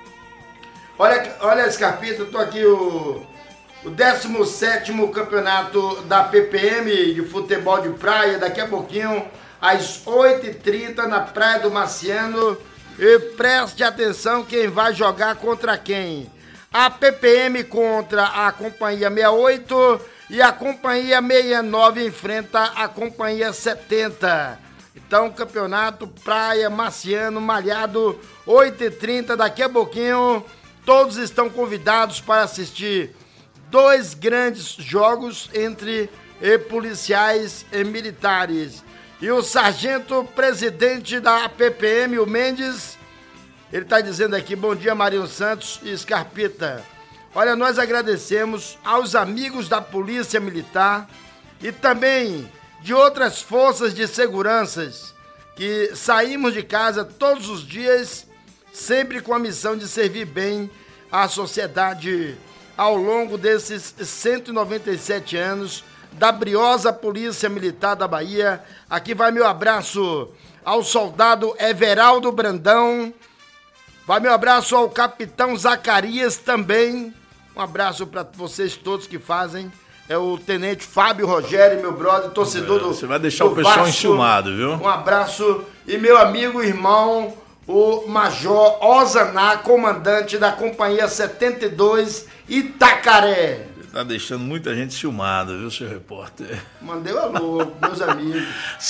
Olha, Scarpita, eu tô aqui o 17º campeonato da PPM de futebol de praia, daqui a pouquinho, às 8h30, na Praia do Marciano. E preste atenção quem vai jogar contra quem. A PPM contra a Companhia 68 e a Companhia 69 enfrenta a Companhia 70. Então, campeonato Praia, Marciano, Malhado, 8h30, daqui a pouquinho. Todos estão convidados para assistir 2 grandes jogos entre policiais e militares. E o sargento presidente da PPM, o Mendes, ele está dizendo aqui, bom dia Marinho Santos e Scarpita. Olha, nós agradecemos aos amigos da Polícia Militar e também de outras forças de seguranças que saímos de casa todos os dias, sempre com a missão de servir bem à sociedade ao longo desses 197 anos da briosa Polícia Militar da Bahia. Aqui vai meu abraço ao soldado Everaldo Brandão, vai meu abraço ao capitão Zacarias também, um abraço para vocês todos que fazem, é o tenente Fábio Rogério, meu brother, torcedor do Você vai deixar o pessoal enciumado, viu? Um abraço, e meu amigo e irmão, o Major Ozaná, comandante da Companhia 72 Itacaré. Tá deixando muita gente ciumada, viu, seu repórter? Mandei um alô, meus amigos.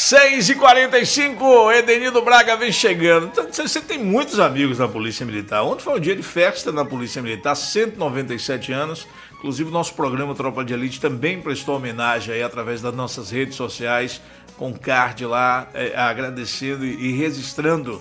6h45, Edenildo Braga vem chegando. Você tem muitos amigos na Polícia Militar. Ontem foi um dia de festa na Polícia Militar, 197 anos. Inclusive, o nosso programa Tropa de Elite também prestou homenagem aí através das nossas redes sociais, com card lá, agradecendo e registrando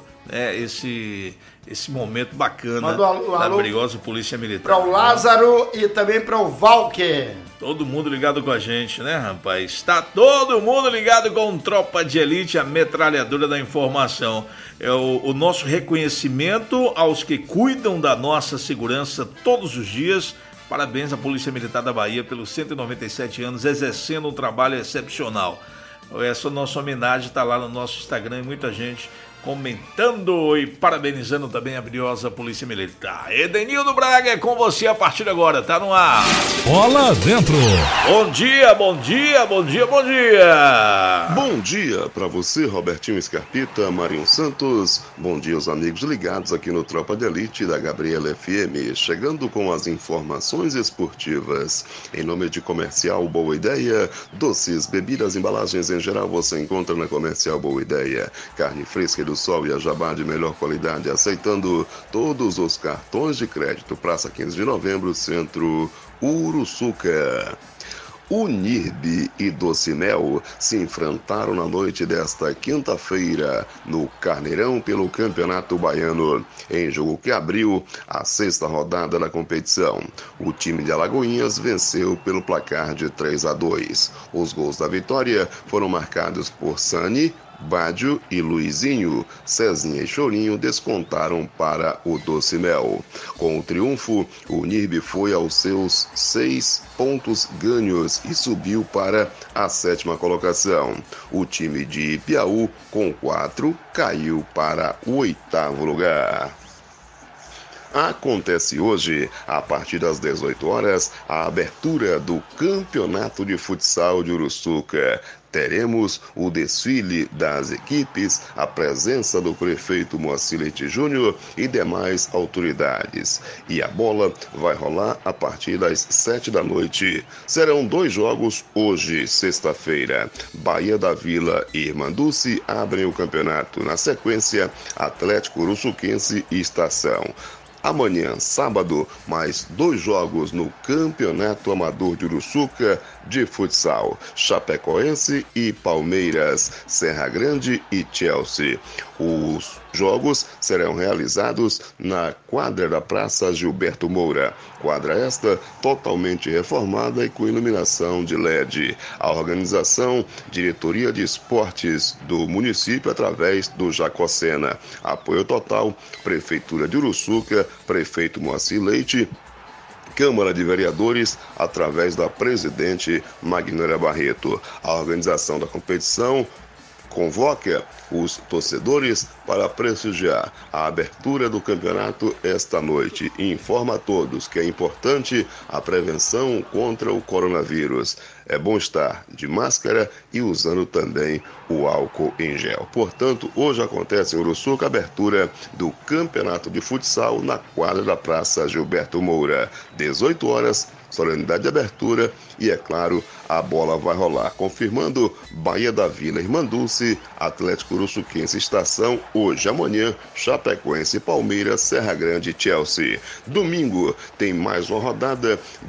esse momento bacana da briosa Polícia Militar. Para o Lázaro e também para o Valker. Todo mundo ligado com a gente, né, rapaz? Está todo mundo ligado com Tropa de Elite, a metralhadora da informação. É o nosso reconhecimento aos que cuidam da nossa segurança todos os dias. Parabéns à Polícia Militar da Bahia pelos 197 anos, exercendo um trabalho excepcional. Essa nossa homenagem está lá no nosso Instagram e muita gente comentando e parabenizando também a briosa Polícia Militar. Edenildo Braga é com você a partir de agora, tá no ar. Bola dentro. Bom dia, bom dia, bom dia, bom dia. Bom dia para você, Robertinho Scarpita, Marinho Santos. Bom dia aos amigos ligados aqui no Tropa de Elite da Gabriela FM, chegando com as informações esportivas. Em nome de Comercial Boa Ideia, doces, bebidas, embalagens em geral você encontra na Comercial Boa Ideia. Carne fresca do Sol e a Jabá de melhor qualidade, aceitando todos os cartões de crédito. Praça 15 de Novembro, Centro Uruçuca. O NIRB e Docimel se enfrentaram na noite desta quinta-feira no Carneirão pelo Campeonato Baiano, em jogo que abriu a 6ª rodada da competição. O time de Alagoinhas venceu pelo placar de 3-2. Os gols da vitória foram marcados por Sani, Bádio e Luizinho. Cezinha e Chorinho descontaram para o Docimel. Com o triunfo, o NIRB foi aos seus 6 pontos ganhos e subiu para a 7ª colocação. O time de Piauí, com 4, caiu para o 8º lugar. Acontece hoje, a partir das 18 horas, a abertura do Campeonato de Futsal de Uruçuca. Teremos o desfile das equipes, a presença do prefeito Moacir Leite Júnior e demais autoridades. E a bola vai rolar a partir das 7 da noite. Serão 2 jogos hoje, sexta-feira. Bahia da Vila e Irmanduce abrem o campeonato. Na sequência, Atlético Uruçuquense e Estação. Amanhã, sábado, mais 2 jogos no Campeonato Amador de Uruçuca de futsal. Chapecoense e Palmeiras, Serra Grande e Chelsea. Os jogos serão realizados na quadra da Praça Gilberto Moura. Quadra esta totalmente reformada e com iluminação de LED. A organização, Diretoria de Esportes do município através do Jacocena. Apoio total, Prefeitura de Uruçuca, Prefeito Moacir Leite, Câmara de Vereadores, através da presidente Magnólia Barreto. A organização da competição convoca os torcedores para prestigiar a abertura do campeonato esta noite e informa a todos que é importante a prevenção contra o coronavírus. É bom estar de máscara e usando também o álcool em gel. Portanto, hoje acontece em Uruçuca a abertura do Campeonato de Futsal na quadra da Praça Gilberto Moura. 18 horas, solenidade de abertura e, é claro, a bola vai rolar. Confirmando Bahia da Vila, Irmanduce, Atlético Uruçuquense, Estação, hoje, amanhã, Chapecoense, Palmeiras, Serra Grande e Chelsea. Domingo tem mais uma rodada do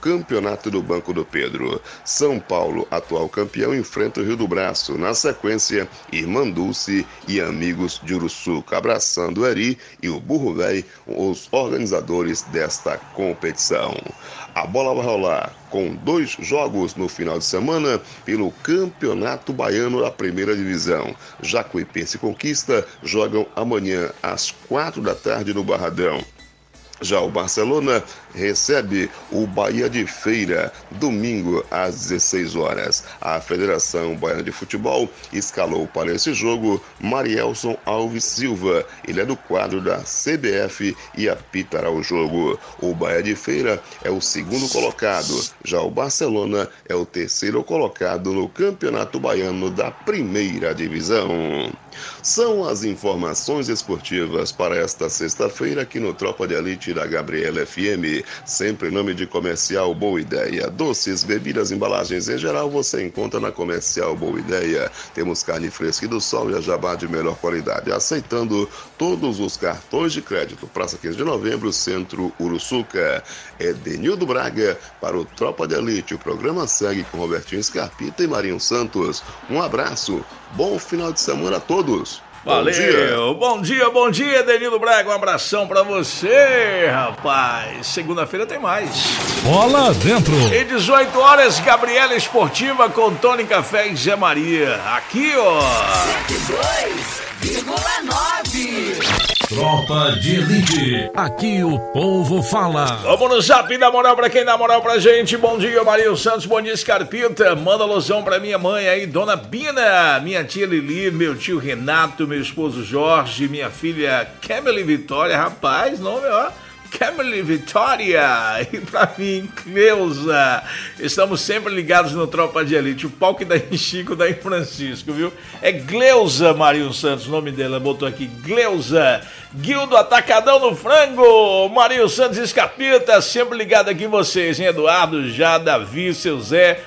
Campeonato do Banco do Pedro. São Paulo, atual campeão, enfrenta o Rio do Braço. Na sequência, Irmã Dulce e Amigos de Uruçuca, abraçando o Eri e o Burro Véi, os organizadores desta competição. A bola vai rolar com 2 jogos no final de semana pelo Campeonato Baiano da Primeira Divisão. Jacuipense e Conquista jogam amanhã às 4 da tarde no Barradão. Já o Barcelona recebe o Bahia de Feira, domingo às 16 horas. A Federação Baiana de Futebol escalou para esse jogo Marielson Alves Silva. Ele é do quadro da CBF e apitará o jogo. O Bahia de Feira é o 2º colocado. Já o Barcelona é o 3º colocado no Campeonato Baiano da Primeira Divisão. São as informações esportivas para esta sexta-feira aqui no Tropa de Elite da Gabriela FM, sempre em nome de Comercial Boa Ideia. Doces, bebidas, embalagens em geral você encontra na Comercial Boa Ideia. Temos carne fresca do sol e a jabá de melhor qualidade, aceitando todos os cartões de crédito. Praça 15 de Novembro, Centro Uruçuca. Edenildo Braga para o Tropa de Elite. O programa segue com Robertinho Scarpita e Marinho Santos. Um abraço, bom final de semana a todos. Valeu, bom dia, Danilo Braga, um abração pra você, rapaz. Segunda-feira tem mais. Bola dentro. E 18 horas, Gabriela Esportiva com Tony Café e Zé Maria. Aqui, ó. 102,9. Tropa de Elite. Aqui o povo fala. Vamos no zap da moral pra quem dá moral pra gente. Bom dia, Marinho Santos. Bom dia, Scarpita. Manda alusão pra minha mãe aí, Dona Bina, minha tia Lili, meu tio Renato, meu esposo Jorge, minha filha Camille Vitória. Rapaz, nome, ó. Camille Vitória. E pra mim, Cleusa. Estamos sempre ligados no Tropa de Elite. O pau que dá em Chico, dá em Francisco, viu? É Gleuza, Marinho Santos, o nome dela, botou aqui, Gleuza. Guildo Atacadão no Frango. Marinho Santos Escapita, sempre ligado aqui em vocês, hein? Eduardo, já, Davi, seu Zé,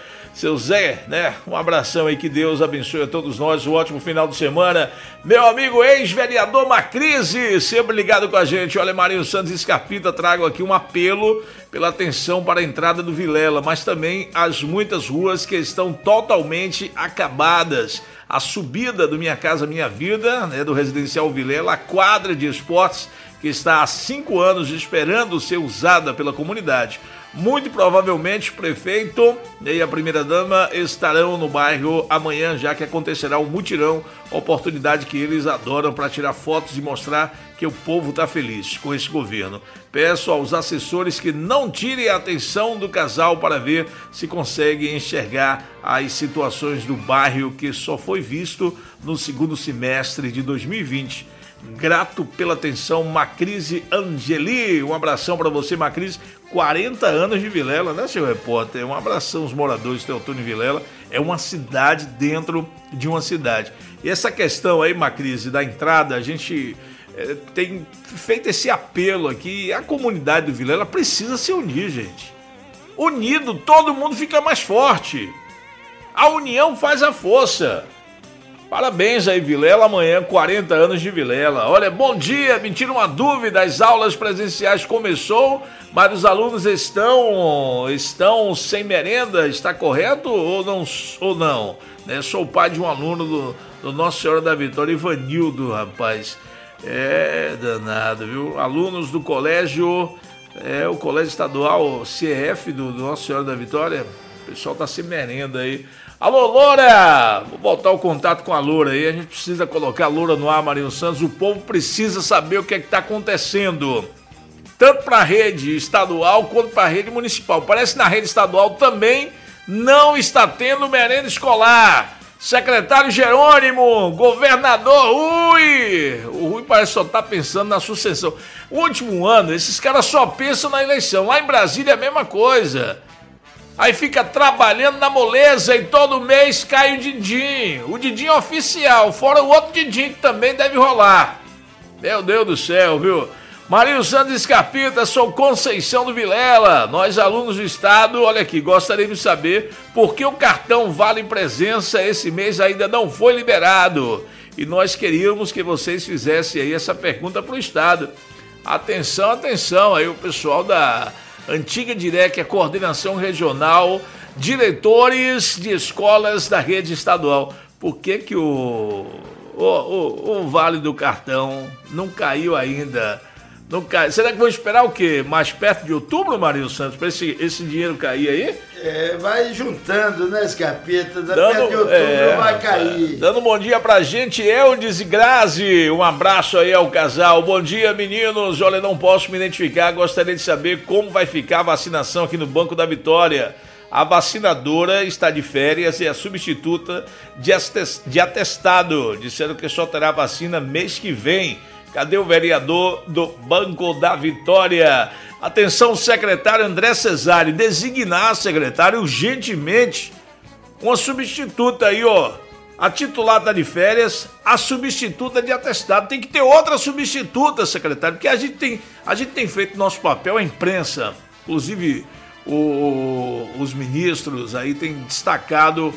né? Um abração aí, que Deus abençoe a todos nós, um ótimo final de semana. Meu amigo ex-vereador Macrise, sempre ligado com a gente. Olha, Marinho Santos Escarpita, trago aqui um apelo pela atenção para a entrada do Vilela, mas também as muitas ruas que estão totalmente acabadas. A subida do Minha Casa Minha Vida, né, do Residencial Vilela, a quadra de esportes que está há 5 anos esperando ser usada pela comunidade. Muito provavelmente o prefeito e a primeira-dama estarão no bairro amanhã, já que acontecerá um mutirão, oportunidade que eles adoram para tirar fotos e mostrar que o povo está feliz com esse governo. Peço aos assessores que não tirem a atenção do casal para ver se conseguem enxergar as situações do bairro que só foi visto no 2º semestre de 2020. Grato pela atenção, Macrise Angeli. Um abração para você, Macrise. 40 anos de Vilela, né, seu repórter? Um abração aos moradores de Teotônio e Vilela. É uma cidade dentro de uma cidade. E essa questão aí, Macrise, da entrada, a gente tem feito esse apelo aqui. A comunidade do Vilela precisa se unir, gente. Unido, todo mundo fica mais forte. A união faz a força. Parabéns aí, Vilela, amanhã 40 anos de Vilela. Olha, bom dia, me tira uma dúvida, as aulas presenciais começou, mas os alunos estão sem merenda, está correto ou não? Né? Sou pai de um aluno do Nossa Senhora da Vitória, Ivanildo, rapaz. É danado, viu? Alunos do colégio, o colégio estadual CEF do Nossa Senhora da Vitória, o pessoal tá sem merenda aí. Alô, Loura! Vou voltar o contato com a Loura aí. A gente precisa colocar a Loura no ar, Marinho Santos. O povo precisa saber o que é que está acontecendo. Tanto para a rede estadual quanto para a rede municipal. Parece que na rede estadual também não está tendo merenda escolar. Secretário Jerônimo, governador Rui. O Rui parece só estar pensando na sucessão. O último ano, esses caras só pensam na eleição. Lá em Brasília é a mesma coisa. Aí fica trabalhando na moleza e todo mês cai o din-din. O din-din oficial, fora o outro din-din que também deve rolar. Meu Deus do céu, viu? Marinho Santos Escarpita, sou Conceição do Vilela. Nós, alunos do estado, olha aqui, gostaríamos de saber por que o cartão Vale Presença esse mês ainda não foi liberado. E nós queríamos que vocês fizessem aí essa pergunta para o estado. Atenção, aí o pessoal da antiga DIREC, a coordenação regional, diretores de escolas da rede estadual. Por que o Vale do Cartão não caiu ainda? Não cai. Será que vão esperar o quê? Mais perto de outubro, Marinho Santos, para esse dinheiro cair aí? Vai juntando, né, Scarpeta? Perto de outubro vai cair. Dando um bom dia pra gente, Eudes e Grazi. Um abraço aí ao casal. Bom dia, meninos. Olha, não posso me identificar. Gostaria de saber como vai ficar a vacinação aqui no Banco da Vitória. A vacinadora está de férias e a substituta de atestado. Disseram que só terá vacina mês que vem. Cadê o vereador do Banco da Vitória? Atenção, secretário André Cesário, designar, secretário, urgentemente uma substituta aí, ó. A titular está de férias, a substituta de atestado. Tem que ter outra substituta, secretário, porque a gente tem feito nosso papel, a imprensa, inclusive os ministros aí têm destacado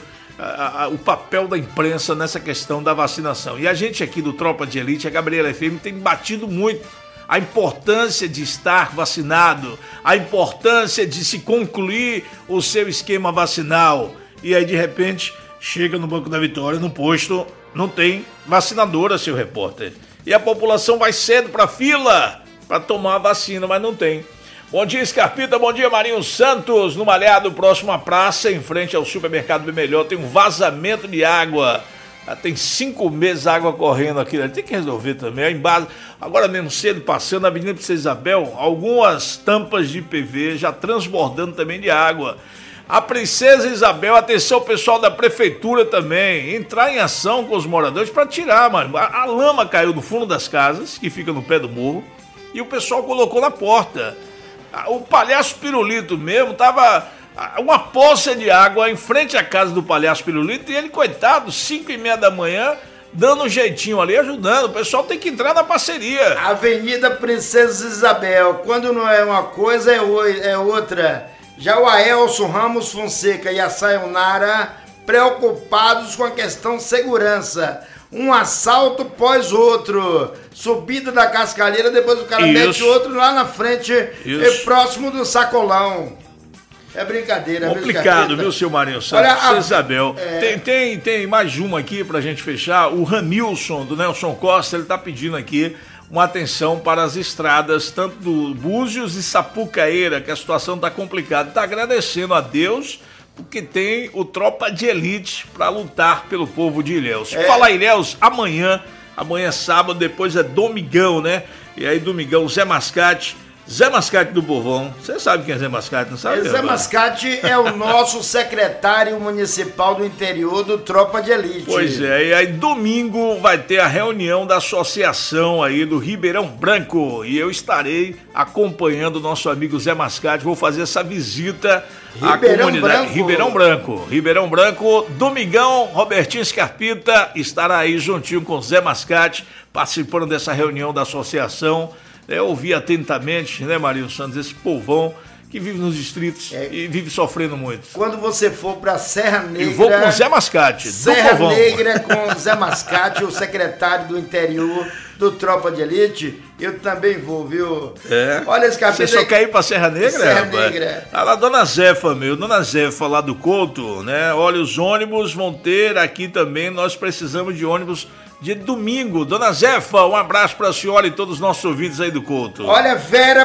o papel da imprensa nessa questão da vacinação. E a gente aqui do Tropa de Elite, a Gabriela FM, tem batido muito a importância de estar vacinado, a importância de se concluir o seu esquema vacinal. E aí, de repente, chega no Banco da Vitória, no posto, não tem vacinadora, seu repórter. E a população vai cedo para a fila para tomar a vacina, mas não tem. Bom dia, Scarpita, bom dia, Marinho Santos. No Malhado, próximo à praça, em frente ao supermercado Bem Melhor, tem um vazamento de água. Tem 5 meses a água correndo aqui. Tem que resolver também. Agora mesmo cedo, passando na Avenida Princesa Isabel, algumas tampas de PV já transbordando também de água. A Princesa Isabel, atenção pessoal da prefeitura também, entrar em ação com os moradores para tirar, mano. A lama caiu no fundo das casas, que fica no pé do morro, e o pessoal colocou na porta. O Palhaço Pirulito mesmo tava uma poça de água em frente à casa do Palhaço Pirulito e ele, coitado, 5h30 da manhã, dando um jeitinho ali, ajudando. O pessoal tem que entrar na parceria. Avenida Princesa Isabel, quando não é uma coisa, é outra. Já o Aelson Ramos Fonseca e a Sayonara preocupados com a questão segurança. Um assalto pós outro. Subida da Cascalheira, depois o cara mete outro lá na frente, próximo do Sacolão. É brincadeira. Complicado, viu, seu Marinho Santos? Olha, Isabel. Tem mais uma aqui pra gente fechar. O Ramilson, do Nelson Costa, ele tá pedindo aqui uma atenção para as estradas, tanto do Búzios e Sapucaíra, que a situação tá complicada. Tá agradecendo a Deus, porque tem o Tropa de Elite para lutar pelo povo de Ilhéus. Falar Ilhéus, amanhã é sábado, depois é domingão, né? E aí domingão, Zé Mascate do Povão. Você sabe quem é Zé Mascate, não sabe? Zé Mascate é o nosso secretário municipal do interior do Tropa de Elite. Pois é, e aí domingo vai ter a reunião da associação aí do Ribeirão Branco. E eu estarei acompanhando o nosso amigo Zé Mascate. Vou fazer essa visita à comunidade. Ribeirão Branco, domingão, Robertinho Scarpita estará aí juntinho com Zé Mascate, participando dessa reunião da associação. Ouvir atentamente, né, Marinho Santos, esse povão que vive nos distritos e vive sofrendo muito. Quando você for para Serra Negra... Eu vou com Zé Mascate, Serra Negra com Zé Mascate, o secretário do interior do Tropa de Elite, eu também vou, viu? Olha esse capítulo. Você só quer ir para Serra Negra? Serra Negra. Lá, Dona Zefa, Dona Zefa lá do Couto, né? Olha, os ônibus vão ter aqui também, nós precisamos de ônibus de domingo. Dona Zefa, um abraço para a senhora e todos os nossos ouvintes aí do Couto. Olha, Vera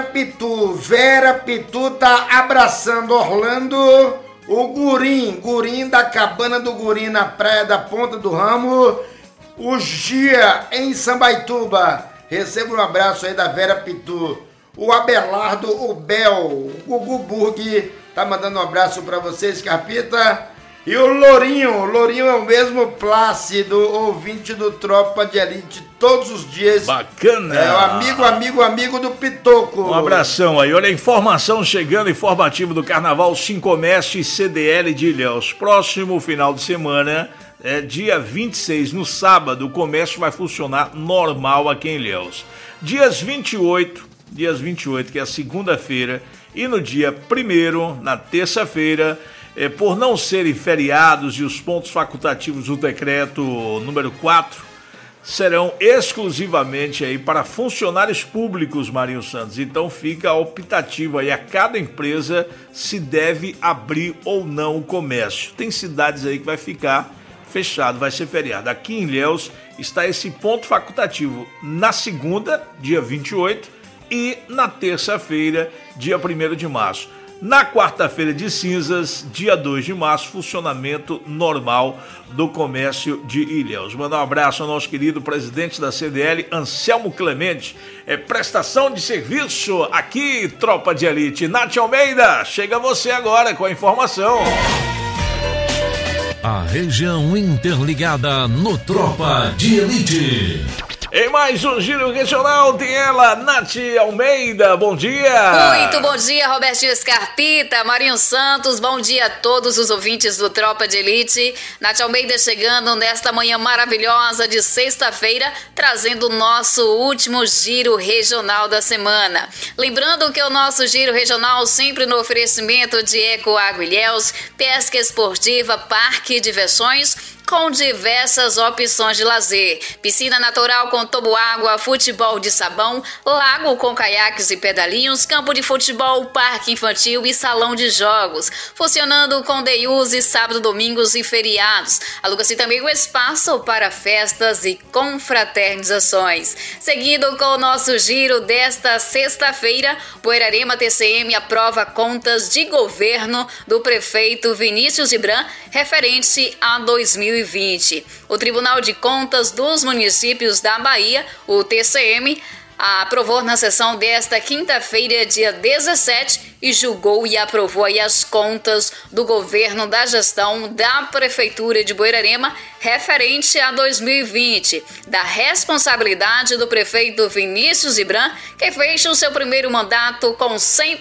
Pitu tá abraçando Orlando, o Gurim da Cabana do Gurim na praia da Ponta do Ramo, o Gia em Sambaituba. Receba um abraço aí da Vera Pitu. O Abelardo, o Bel, o Gugu Burg tá mandando um abraço para vocês, Capita. E o Lourinho é o mesmo Plácido, ouvinte do Tropa de Elite todos os dias. Bacana! O amigo do Pitoco. Um abração aí. Olha a informação chegando, informativo do Carnaval Sincomércio e CDL de Ilhéus. Próximo final de semana, dia 26, no sábado, o comércio vai funcionar normal aqui em Ilhéus. Dias 28, que é a segunda-feira, e no dia 1º, na terça-feira, por não serem feriados e os pontos facultativos do decreto número 4, serão exclusivamente aí para funcionários públicos, Marinho Santos. Então fica optativo aí a cada empresa se deve abrir ou não o comércio. Tem cidades aí que vai ficar fechado, vai ser feriado. Aqui em Ilhéus está esse ponto facultativo na segunda, dia 28, e na terça-feira, dia 1º de março. Na quarta-feira de cinzas, dia 2 de março, funcionamento normal do comércio de Ilhéus. Mandar um abraço ao nosso querido presidente da CDL, Anselmo Clemente. Prestação de serviço aqui, Tropa de Elite. Nath Almeida, chega você agora com a informação. A região interligada no Tropa de Elite. Em mais um Giro Regional tem ela, Nath Almeida, bom dia! Muito bom dia, Robertinho Scarpita, Marinho Santos, bom dia a todos os ouvintes do Tropa de Elite. Nath Almeida chegando nesta manhã maravilhosa de sexta-feira, trazendo o nosso último Giro Regional da semana. Lembrando que o nosso Giro Regional sempre no oferecimento de Ecoagro Ilhéus, pesca esportiva, parque e diversões, com diversas opções de lazer, piscina natural com toboágua, futebol de sabão, lago com caiaques e pedalinhos, campo de futebol, parque infantil e salão de jogos, funcionando com day use, sábado, domingos e feriados. Aluga-se também o espaço para festas e confraternizações. Seguindo com o nosso giro desta sexta-feira, Buerarema TCM aprova contas de governo do prefeito Vinícius Gibran referente a 2020. O Tribunal de Contas dos Municípios da Bahia, o TCM, aprovou na sessão desta quinta-feira, dia 17, e julgou e aprovou aí as contas do governo da gestão da Prefeitura de Buerarema referente a 2020, da responsabilidade do prefeito Vinícius Gibran, que fez o seu primeiro mandato com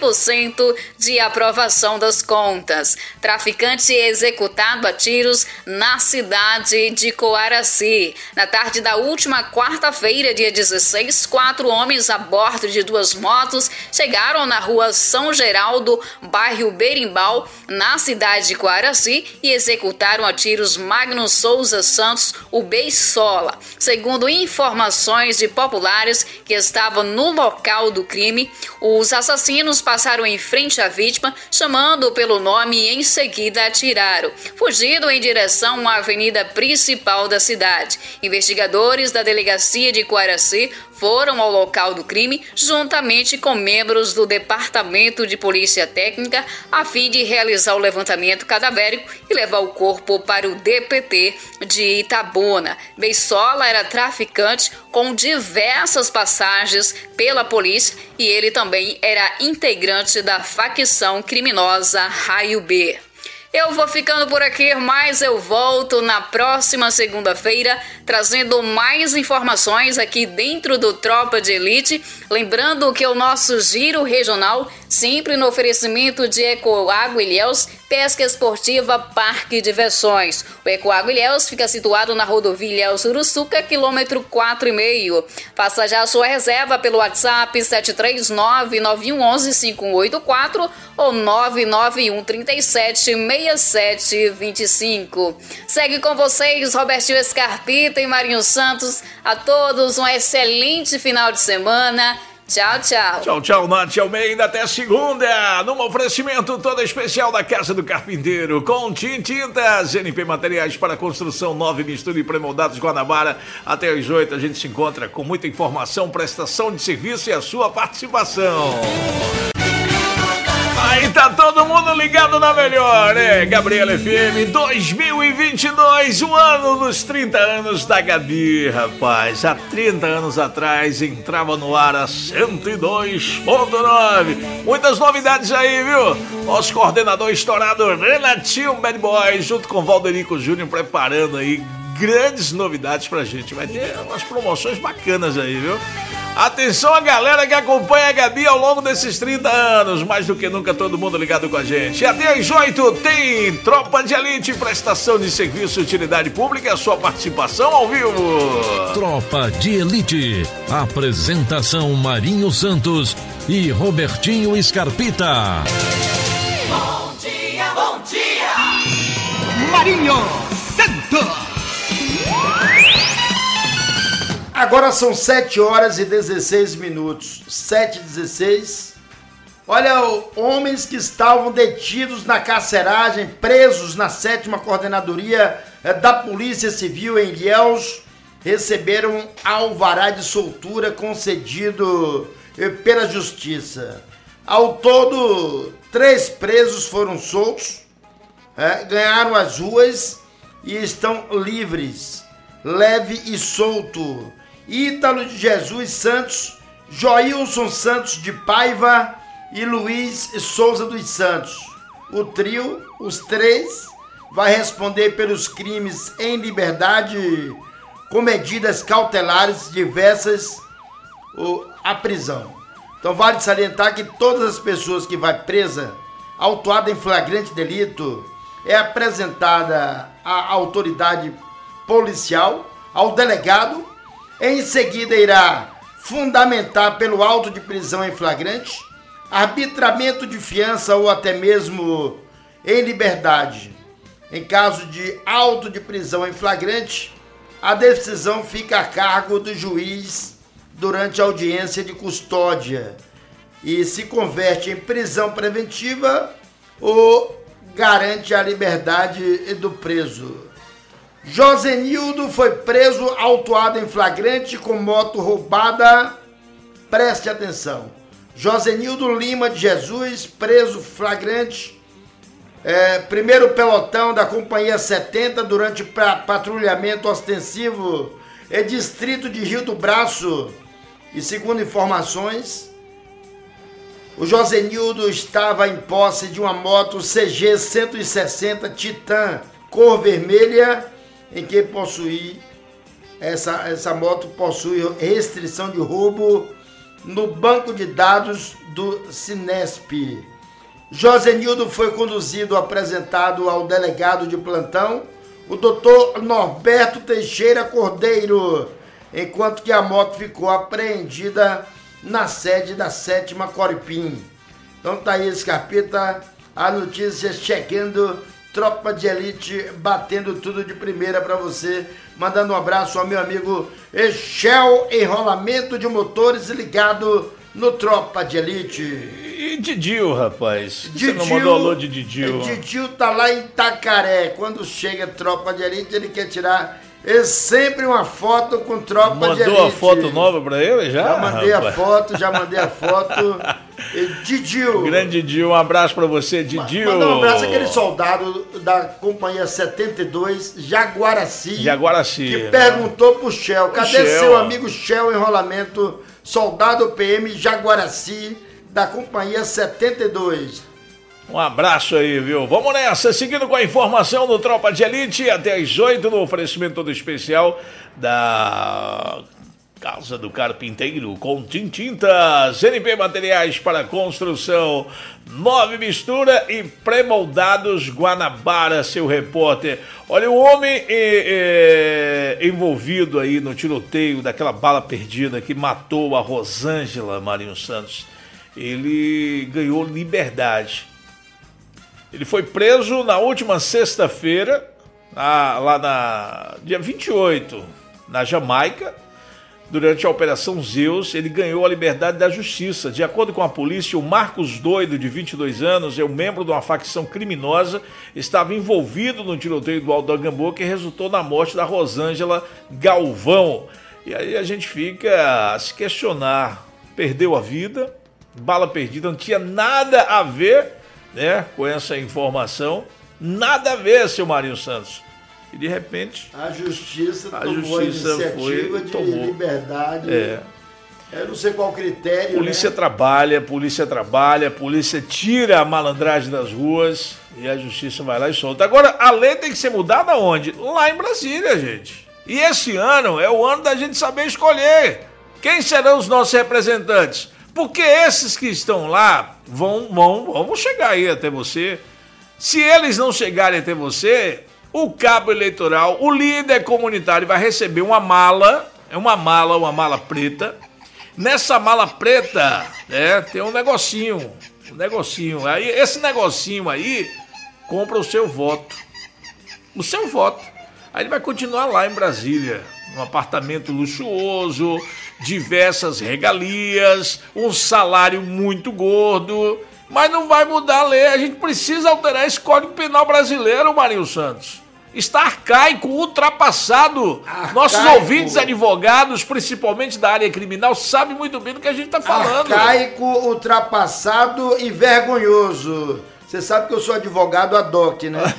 100% de aprovação das contas. Traficante executado a tiros na cidade de Coaraci. Na tarde da última quarta-feira, dia 16, 4 homens a bordo de 2 motos chegaram na rua São Geraldo, bairro Berimbau, na cidade de Coaraci, e executaram a tiros Magno Souza Santos, o Beisola. Segundo informações de populares que estavam no local do crime, os assassinos passaram em frente à vítima, chamando pelo nome e em seguida atiraram, fugindo em direção à avenida principal da cidade. Investigadores da delegacia de Coaraci foram ao local do crime, juntamente com membros do Departamento de Polícia Técnica, a fim de realizar o levantamento cadavérico e levar o corpo para o DPT de Itabuna. Beisola era traficante com diversas passagens pela polícia e ele também era integrante da facção criminosa Raio B. Eu vou ficando por aqui, mas eu volto na próxima segunda-feira trazendo mais informações aqui dentro do Tropa de Elite. Lembrando que o nosso giro regional sempre no oferecimento de Ecoagro Ilhéus, pesca esportiva, parque e diversões. O Ecoagro Ilhéus fica situado na rodovia Ilhéus-Uruçuca, quilômetro 4,5. Faça já a sua reserva pelo WhatsApp 739-9111-5184 ou 99137-6725. Segue com vocês, Robertinho Scarpita e Marinho Santos. A todos um excelente final de semana. Tchau, tchau. Tchau, tchau, Nath Almeida. Até segunda, num oferecimento todo especial da Casa do Carpinteiro, com Tintintas, NP Materiais para Construção, 9 mistura e pré-moldados Guanabara. Até às 8 a gente se encontra com muita informação, prestação de serviço e a sua participação. Aí tá todo mundo ligado na melhor, né? Gabriela FM 2022, o ano dos 30 anos da Gabi, rapaz. Há 30 anos atrás entrava no ar a 102.9. Muitas novidades aí, viu? Nosso coordenador estourado Renatinho Bad Boy, junto com Valderico Júnior, preparando aí grandes novidades pra gente. Vai ter umas promoções bacanas aí, viu? Atenção a galera que acompanha a Gabi ao longo desses 30 anos, mais do que nunca todo mundo ligado com a gente. Até às 8 tem Tropa de Elite, prestação de serviço, utilidade pública, a sua participação ao vivo. Tropa de Elite, apresentação Marinho Santos e Robertinho Scarpita. Bom dia, bom dia! Marinho Santos! Agora são 7 horas e 16 minutos. 7h16. Olha, homens que estavam detidos na carceragem, presos na 7ª Coordenadoria da Polícia Civil em Ilhéus, receberam alvará de soltura concedido pela Justiça. Ao todo, 3 presos foram soltos, ganharam as ruas e estão livres, leve e solto. Ítalo de Jesus Santos, Joilson Santos de Paiva e Luiz Souza dos Santos. O trio, os 3, vai responder pelos crimes em liberdade com medidas cautelares diversas à prisão. Então vale salientar que todas as pessoas que vai presa, autuada em flagrante delito, é apresentada à autoridade policial, ao delegado. Em seguida irá fundamentar pelo auto de prisão em flagrante, arbitramento de fiança ou até mesmo em liberdade. Em caso de auto de prisão em flagrante, a decisão fica a cargo do juiz durante a audiência de custódia e se converte em prisão preventiva ou garante a liberdade do preso. Josenildo foi preso, autuado em flagrante com moto roubada. Preste atenção. Josenildo Lima de Jesus, preso flagrante, primeiro pelotão da Companhia 70 durante patrulhamento ostensivo em distrito de Rio do Braço. E segundo informações, o Josenildo estava em posse de uma moto CG 160 Titan, cor vermelha, em que essa moto possui restrição de roubo no banco de dados do Sinesp. Josenildo foi conduzido, apresentado ao delegado de plantão, o doutor Norberto Teixeira Cordeiro, enquanto que a moto ficou apreendida na sede da 7ª Coripim. Então tá aí, Scarpita, a notícia chegando, Tropa de Elite batendo tudo de primeira para você, mandando um abraço ao meu amigo Shell Enrolamento de Motores ligado no Tropa de Elite. E Didil, rapaz? Você não mandou alô de Didil? Didil tá lá em Itacaré. Quando chega Tropa de Elite, ele quer tirar sempre uma foto com Tropa de Elite. Mandou a foto nova pra ele já? Já mandei a foto. Didil. Grande Didil, um abraço pra você, Didil. Manda um abraço àquele soldado da Companhia 72, Jaguaraci. Que perguntou pro Shell, cadê seu amigo Shell Enrolamento, soldado PM Jaguaraci, da Companhia 72. Um abraço aí, viu? Vamos nessa, seguindo com a informação do Tropa de Elite, até às 8 no oferecimento todo especial da Casa do Carpinteiro, com Tintintas, NP Materiais para Construção, 9 Mistura e Pré-Moldados Guanabara, seu repórter. Olha, o homem envolvido aí no tiroteio daquela bala perdida que matou a Rosângela Marinho Santos, ele ganhou liberdade. Ele foi preso na última sexta-feira, lá na dia 28, na Jamaica. Durante a Operação Zeus, ele ganhou a liberdade da justiça. De acordo com a polícia, o Marcos Doido, de 22 anos, é um membro de uma facção criminosa, estava envolvido no tiroteio do Alto da Gamboa, que resultou na morte da Rosângela Galvão. E aí a gente fica a se questionar. Perdeu a vida, bala perdida, não tinha nada a ver, né, com essa informação. Nada a ver, seu Marinho Santos. E de repente a justiça tomou a iniciativa de liberdade. Eu não sei qual critério. Polícia trabalha, polícia tira a malandragem das ruas e a justiça vai lá e solta. Agora, a lei tem que ser mudada aonde? Lá em Brasília, gente. E esse ano é o ano da gente saber escolher quem serão os nossos representantes. Porque esses que estão lá vão chegar aí até você. Se eles não chegarem até você, o cabo eleitoral, o líder comunitário vai receber uma mala, uma mala preta. Nessa mala preta, tem um negocinho. Aí, esse negocinho aí compra o seu voto. Aí ele vai continuar lá em Brasília, um apartamento luxuoso, diversas regalias, um salário muito gordo, mas não vai mudar a lei. A gente precisa alterar esse Código Penal brasileiro, Marinho Santos. Está arcaico, ultrapassado. Nossos ouvintes advogados, principalmente da área criminal, sabem muito bem do que a gente está falando. Arcaico, ultrapassado e vergonhoso. Você sabe que eu sou advogado ad hoc, né?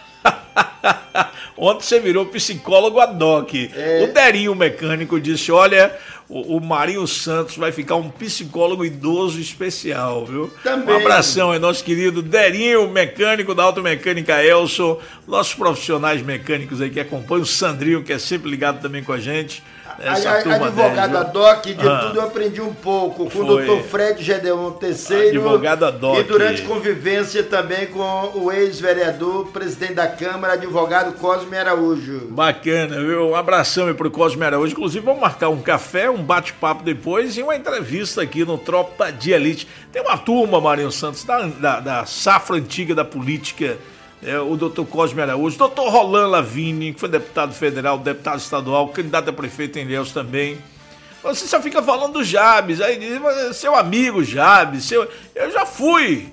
Ontem você virou psicólogo ad hoc. O Derinho, o mecânico, disse, olha, o Marinho Santos vai ficar um psicólogo idoso especial, viu? Também. Um abração aí, nosso querido Derinho, mecânico da Automecânica Elson, nossos profissionais mecânicos aí que acompanham, o Sandrinho, que é sempre ligado também com a gente. Advogado ad hoc, de tudo eu aprendi um pouco com o doutor Fred Gedeon III. Advogado ad hoc. E durante convivência também com o ex-vereador, presidente da Câmara, advogado Cosme Araújo. Bacana, viu? Um abração aí pro Cosme Araújo. Inclusive, vamos marcar um café, um bate-papo depois e uma entrevista aqui no Tropa de Elite. Tem uma turma, Marinho Santos, da safra antiga da política, o doutor Cosme Araújo, doutor Roland Lavigne, que foi deputado federal, deputado estadual, candidato a prefeito em Ilhéus também. Você só fica falando do Jabes, aí diz, seu amigo Jabes, eu já fui.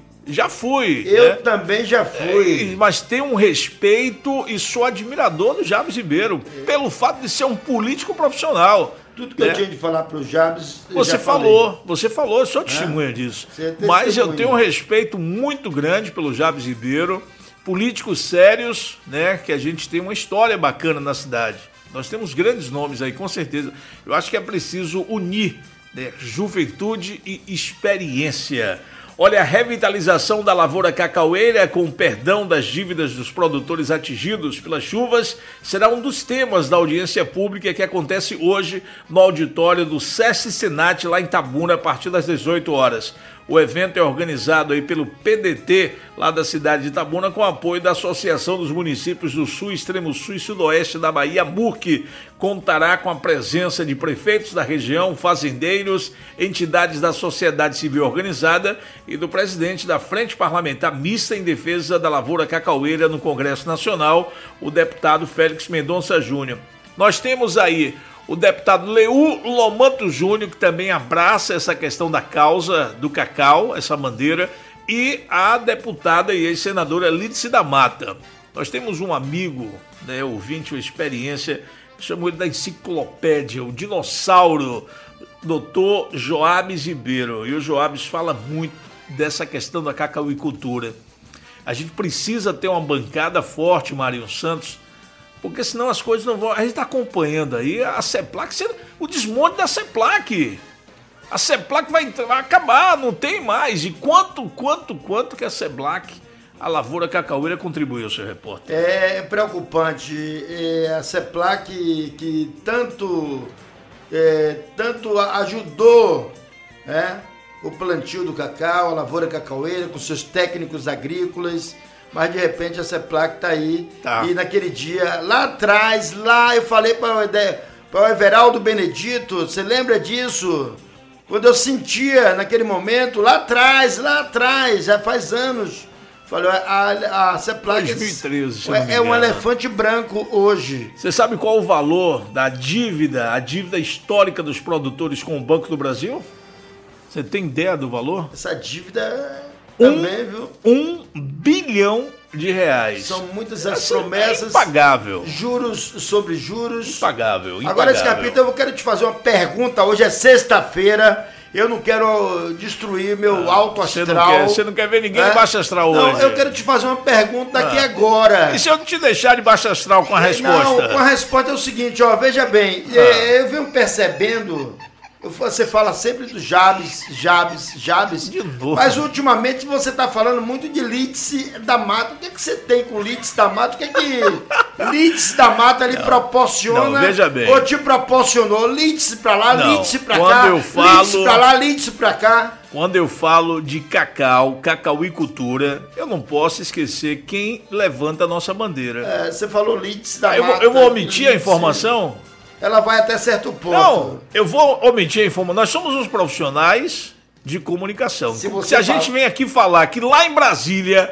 Eu também já fui. Mas tenho um respeito e sou admirador do Jabes Ribeiro, pelo fato de ser um político profissional. Tudo que eu tinha de falar pro Jabes, você falou, eu sou testemunha disso. Mas eu tenho um respeito muito grande pelo Jabes Ribeiro, políticos sérios, né, que a gente tem uma história bacana na cidade. Nós temos grandes nomes aí, com certeza. Eu acho que é preciso unir, né, juventude e experiência. Olha, a revitalização da lavoura cacaueira com o perdão das dívidas dos produtores atingidos pelas chuvas será um dos temas da audiência pública que acontece hoje no auditório do SESC Senat, lá em Itabuna, a partir das 18 horas. O evento é organizado aí pelo PDT, lá da cidade de Itabuna, com apoio da Associação dos Municípios do Sul, Extremo Sul e Sudoeste da Bahia, MURC. Contará com a presença de prefeitos da região, fazendeiros, entidades da sociedade civil organizada e do presidente da Frente Parlamentar Mista em Defesa da Lavoura Cacaueira no Congresso Nacional, o deputado Félix Mendonça Júnior. Nós temos aí o deputado Leu Lomanto Júnior, que também abraça essa questão da causa do cacau, essa bandeira, e a deputada e ex-senadora Lídice da Mata. Nós temos um amigo, né, ouvinte, uma experiência, chamou ele da enciclopédia, o dinossauro, doutor Joabes Ribeiro. E o Joabes fala muito dessa questão da cacauicultura. A gente precisa ter uma bancada forte, Marinho Santos, porque senão as coisas não vão... A gente está acompanhando aí a CEPLAC, o desmonte da CEPLAC. A CEPLAC vai acabar, não tem mais. E quanto que a CEPLAC, a lavoura cacaueira, contribuiu, seu repórter? É preocupante. A CEPLAC que tanto ajudou, o plantio do cacau, a lavoura cacaueira, com seus técnicos agrícolas... Mas de repente a CEPLAC tá aí. E naquele dia, lá atrás, eu falei para o Everaldo Benedito, você lembra disso? Quando eu sentia naquele momento, lá atrás, já faz anos. Falei, a CEPLAC 2013, é um elefante branco hoje. Você sabe qual o valor da dívida, a dívida histórica dos produtores com o Banco do Brasil? Você tem ideia do valor? Essa dívida... Também, viu? 1 bilhão de reais. São muitas as promessas. Impagável. Juros sobre juros. Impagável. Agora, Scarpita, eu quero te fazer uma pergunta. Hoje é sexta-feira. Eu não quero destruir meu alto astral. Você não quer ver ninguém de baixo astral hoje. Não, eu quero te fazer uma pergunta aqui agora. E se eu não te deixar de baixo astral com a resposta? Não, com a resposta é o seguinte, veja bem. Eu venho percebendo... Você fala sempre do Jabes. De novo. Mas ultimamente você está falando muito de Lídice da Mata. O que é que você tem com Lídice da Mata? O que é que Lídice da Mata lhe proporciona? Não, veja bem. Ou te proporcionou? Lídice pra lá, Lídice pra cá. Lídice pra lá, Lídice pra cá. Quando eu falo de cacauicultura, eu não posso esquecer quem levanta a nossa bandeira. Você falou Lídice da Mata. Eu vou omitir a informação? Ela vai até certo ponto. Não, eu vou omitir a informação. Nós somos uns profissionais de comunicação. Se a gente vem aqui falar que lá em Brasília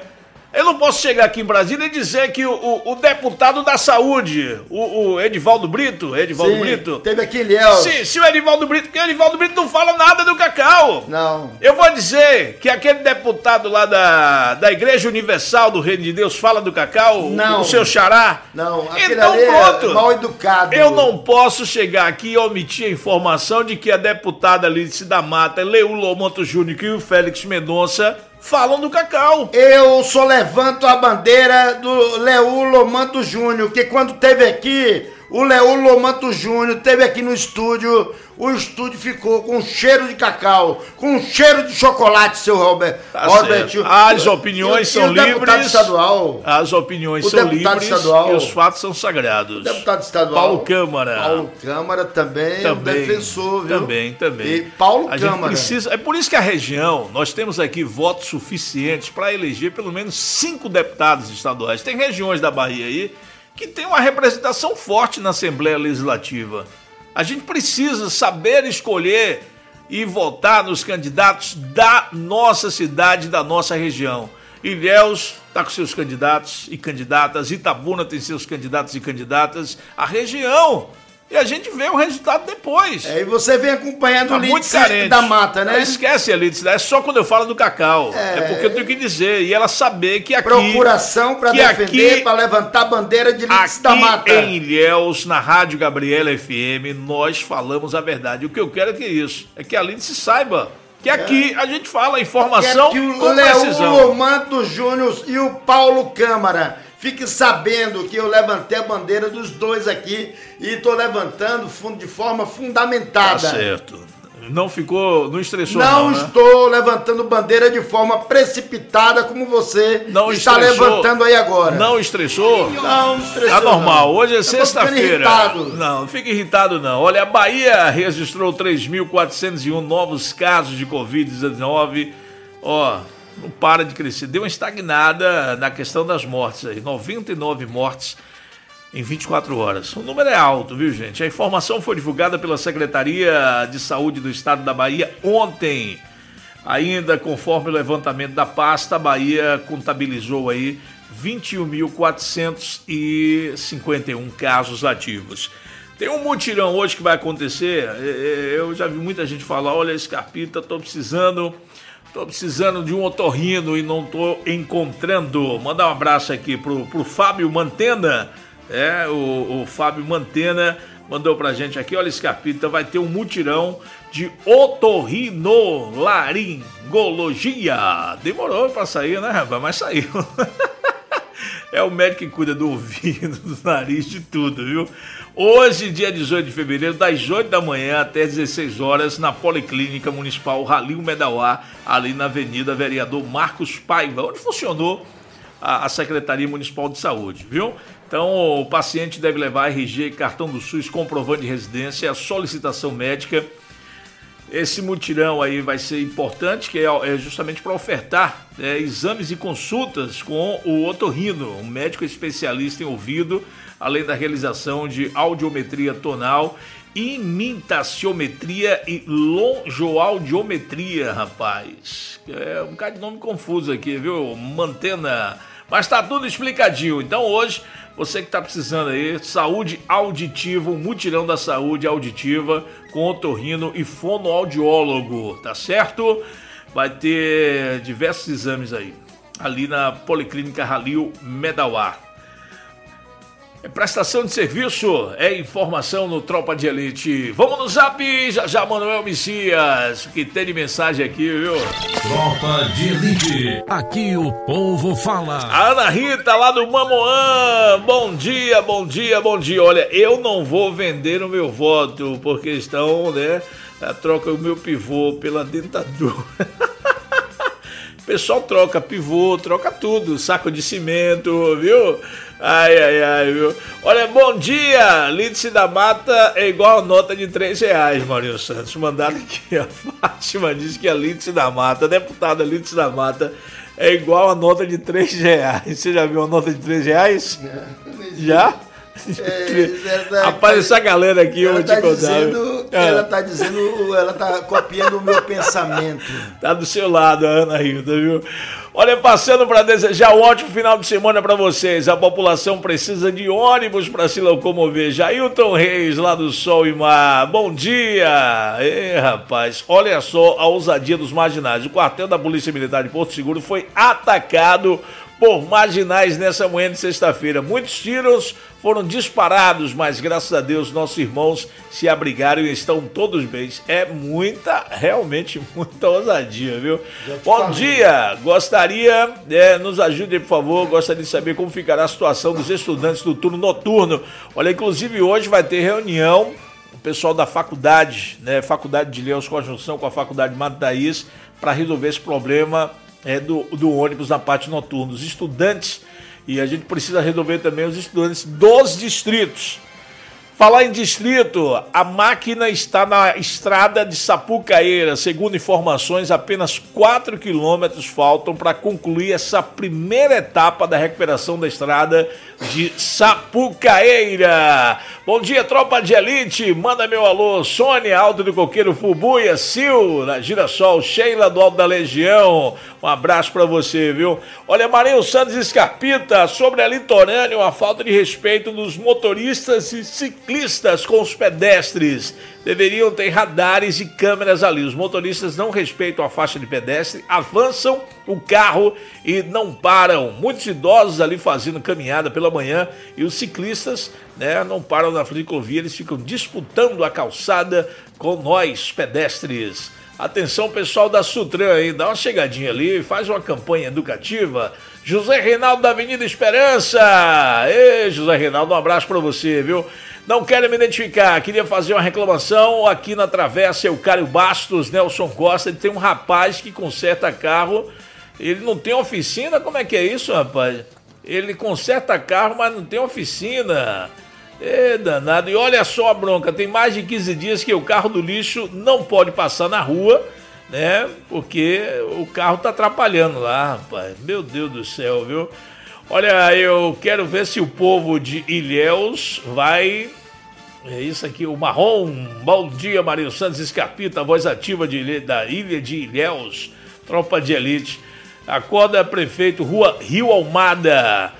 Eu não posso chegar aqui em Brasília e dizer que o deputado da saúde, o Edivaldo Brito, teve aqui em Ilhéus. Se o Edivaldo Brito, porque o Edivaldo Brito não fala nada do cacau. Não. Eu vou dizer que aquele deputado lá da Igreja Universal do Reino de Deus fala do cacau, não. O seu xará. Não, aquele então ali pronto. É mal educado. Eu não posso chegar aqui e omitir a informação de que a deputada Lídice da Mata, Leu Lomanto Júnior e o Félix Mendonça falam do cacau. Eu só levanto a bandeira do Leu Lomanto Júnior, que quando teve aqui, o Leu Lomanto Júnior teve aqui no estúdio, o estúdio ficou com cheiro de cacau, com cheiro de chocolate, seu Robert. Tá certo. As opiniões são livres. Deputado estadual. As opiniões são livres estadual, e os fatos são sagrados. O deputado estadual. Paulo Câmara. Paulo Câmara também é um defensor, viu? Também. E Paulo a Câmara. Gente precisa, é por isso que a região, nós temos aqui votos suficientes para eleger pelo menos 5 deputados estaduais. Tem regiões da Bahia aí que tem uma representação forte na Assembleia Legislativa. A gente precisa saber escolher e votar nos candidatos da nossa cidade, da nossa região. Ilhéus está com seus candidatos e candidatas, Itabuna tem seus candidatos e candidatas, a região. E a gente vê o resultado depois. E você vem acompanhando o Lídice da Mata, né? Não esquece a Lídice, é só quando eu falo do cacau. É porque eu tenho que dizer, e ela saber que aqui... Procuração para defender, para levantar a bandeira de Lídice da Mata. Em Ilhéus, na Rádio Gabriela FM, nós falamos a verdade. O que eu quero é que isso, é que a Lídice saiba que aqui a gente fala a informação com precisão. O Lomanto Júnior e o Paulo Câmara... Fique sabendo que eu levantei a bandeira dos dois aqui e estou levantando de forma fundamentada. Tá certo. Não estressou não, né? Estou levantando bandeira de forma precipitada como você está levantando aí agora. Não estressou? Não estressou. Tá normal, hoje é sexta-feira. Não fique irritado não. Olha, a Bahia registrou 3.401 novos casos de Covid-19. Não para de crescer. Deu uma estagnada na questão das mortes aí. 99 mortes em 24 horas. O número é alto, viu, gente? A informação foi divulgada pela Secretaria de Saúde do Estado da Bahia ontem. Ainda conforme o levantamento da pasta, a Bahia contabilizou aí 21.451 casos ativos. Tem um mutirão hoje que vai acontecer. Eu já vi muita gente falar, olha, Scarpita, estou precisando de um otorrino e não tô encontrando. Mandar um abraço aqui pro Fábio Mantena. O Fábio Mantena mandou pra gente aqui, olha, Scarpita, vai ter um mutirão de otorrinolaringologia. Demorou pra sair, né, rapaz? Mas saiu. É o médico que cuida do ouvido, do nariz, de tudo, viu? Hoje, dia 18 de fevereiro, das 8 da manhã até 16 horas, na Policlínica Municipal Halil Medauá, ali na Avenida Vereador Marcos Paiva, onde funcionou a Secretaria Municipal de Saúde, viu? Então, o paciente deve levar RG, cartão do SUS, comprovante de residência, a solicitação médica. Esse mutirão aí vai ser importante, que é justamente para ofertar exames e consultas com o otorrino, um médico especialista em ouvido, além da realização de audiometria tonal, imintaciometria e longoaudiometria, rapaz. É um bocado de nome confuso aqui, viu? Mantena. Mas tá tudo explicadinho. Então hoje, você que tá precisando aí, saúde auditiva, um mutirão da saúde auditiva com otorrino e fonoaudiólogo, tá certo? Vai ter diversos exames aí, ali na Policlínica Halil Medauá. É prestação de serviço, é informação no Tropa de Elite. Vamos no zap, já Manuel Messias, que tem de mensagem aqui, viu? Tropa de Elite, aqui o povo fala. A Ana Rita, lá do Mamoã, bom dia. Olha, eu não vou vender o meu voto, por questão, né, troca o meu pivô pela dentadura. O pessoal troca pivô, troca tudo, saco de cimento, viu? Ai, viu? Olha, bom dia! Lídice da Mata é igual a nota de R$3, Marinho Santos. Mandaram aqui, a Fátima disse que a Lídice da Mata, a deputada Lídice da Mata, é igual a nota de R$3. Você já viu a nota de R$3? Já? Rapaz, essa galera aqui, eu vou te contar. Ela tá copiando o meu pensamento. Tá do seu lado, a Ana Hilda, viu? Olha, passando para desejar um ótimo final de semana para vocês. A população precisa de ônibus para se locomover. Jailton Reis, lá do Sol e Mar. Bom dia! Rapaz, olha só a ousadia dos marginais. O quartel da Polícia Militar de Porto Seguro foi atacado por marginais nessa manhã de sexta-feira. Muitos tiros foram disparados, mas graças a Deus nossos irmãos se abrigaram e estão todos bem. É realmente muita ousadia, viu? Bom dia! Gostaria, nos ajude, por favor, gostaria de saber como ficará a situação dos estudantes do turno noturno. Olha, inclusive hoje vai ter reunião, o pessoal da faculdade, né? Faculdade de Ilhéus, conjunção com a Faculdade de Mato Thaís, para resolver esse problema do ônibus na parte noturna. Os estudantes, e a gente precisa resolver também os estudantes dos distritos. Falar em distrito, a máquina está na estrada de Sapucaeira. Segundo informações, apenas 4 quilômetros faltam para concluir essa primeira etapa da recuperação da estrada de Sapucaeira. Bom dia, tropa de elite. Manda meu alô. Sônia, Alto do Coqueiro, Fubuia, Sil, na Girassol, Sheila do Alto da Legião. Um abraço para você, viu? Olha, Marinho Santos Escarpita, sobre a litorânea, uma falta de respeito dos motoristas e ciclistas com os pedestres. Deveriam ter radares e câmeras ali. Os motoristas não respeitam a faixa de pedestre, avançam o carro e não param. Muitos idosos ali fazendo caminhada pela manhã e os ciclistas, né, não param na ciclovia, eles ficam disputando a calçada com nós, pedestres. Atenção, pessoal da Sutran aí, dá uma chegadinha ali, faz uma campanha educativa. José Reinaldo da Avenida Esperança. Ei, José Reinaldo, um abraço para você, viu? Não quero me identificar, queria fazer uma reclamação aqui na Travessa Eucário Bastos, Nelson Costa. Ele tem um rapaz que conserta carro, ele não tem oficina? Como é que é isso, rapaz? Ele conserta carro, mas não tem oficina. Danado. E olha só a bronca, tem mais de 15 dias que o carro do lixo não pode passar na rua, né? Porque o carro tá atrapalhando lá, rapaz. Meu Deus do céu, viu? Olha, eu quero ver se o povo de Ilhéus vai... É isso aqui, o Marrom. Bom dia, Marinho Santos Escarpita, voz ativa da ilha de Ilhéus. Tropa de elite. Acorda, prefeito, Rua Rio Almada.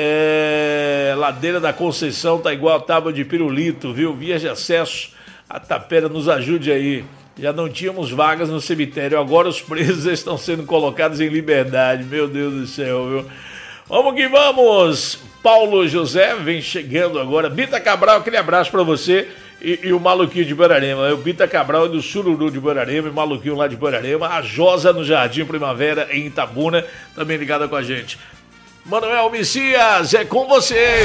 Ladeira da Conceição tá igual a tábua de pirulito, viu? Vias de acesso, a Tapera nos ajude aí. Já não tínhamos vagas no cemitério, agora os presos estão sendo colocados em liberdade. Meu Deus do céu, viu? Vamos que vamos! Paulo José vem chegando agora. Bita Cabral, aquele abraço pra você e o Maluquinho de Borarema. O Bita Cabral é do Sururu de Borarema e o Maluquinho lá de Borarema. A Josa no Jardim Primavera em Itabuna, também ligada com a gente. Manuel Messias, é com você!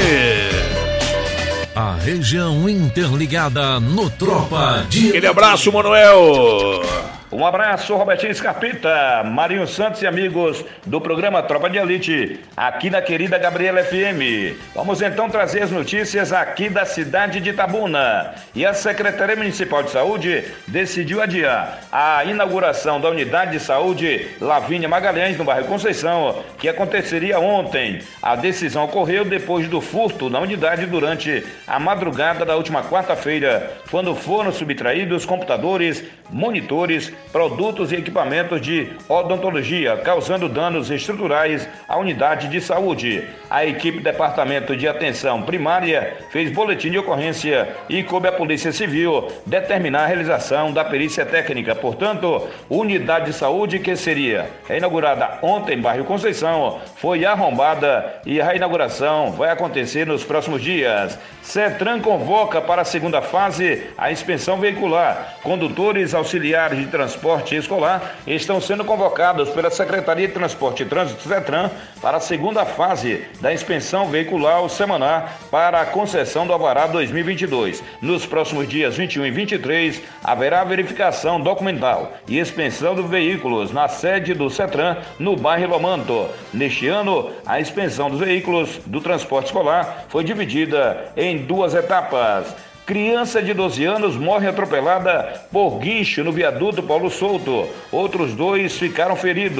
A região interligada no Tropa de... Aquele abraço, Manuel! Um abraço, Robertinho Escarpita, Marinho Santos e amigos do programa Tropa de Elite, aqui na querida Gabriela FM. Vamos então trazer as notícias aqui da cidade de Itabuna. E a Secretaria Municipal de Saúde decidiu adiar a inauguração da unidade de saúde Lavínia Magalhães, no bairro Conceição, que aconteceria ontem. A decisão ocorreu depois do furto na unidade durante a madrugada da última quarta-feira, quando foram subtraídos computadores, monitores, produtos e equipamentos de odontologia, causando danos estruturais à unidade de saúde. A equipe do Departamento de Atenção Primária fez boletim de ocorrência e coube à Polícia Civil determinar a realização da perícia técnica. Portanto, unidade de saúde que seria inaugurada ontem em bairro Conceição foi arrombada e a inauguração vai acontecer nos próximos dias. CETRAN convoca para a segunda fase a inspeção veicular. Condutores auxiliares de transporte escolar estão sendo convocados pela Secretaria de Transporte e Trânsito CETRAN para a segunda fase da inspeção veicular semanar para a concessão do alvará 2022. Nos próximos dias 21 e 23 haverá verificação documental e inspeção dos veículos na sede do CETRAN no bairro Lomanto. Neste ano, a inspeção dos veículos do transporte escolar foi dividida em 2 etapas. Criança de 12 anos morre atropelada por guincho no viaduto Paulo Souto. Outros 2 ficaram feridos.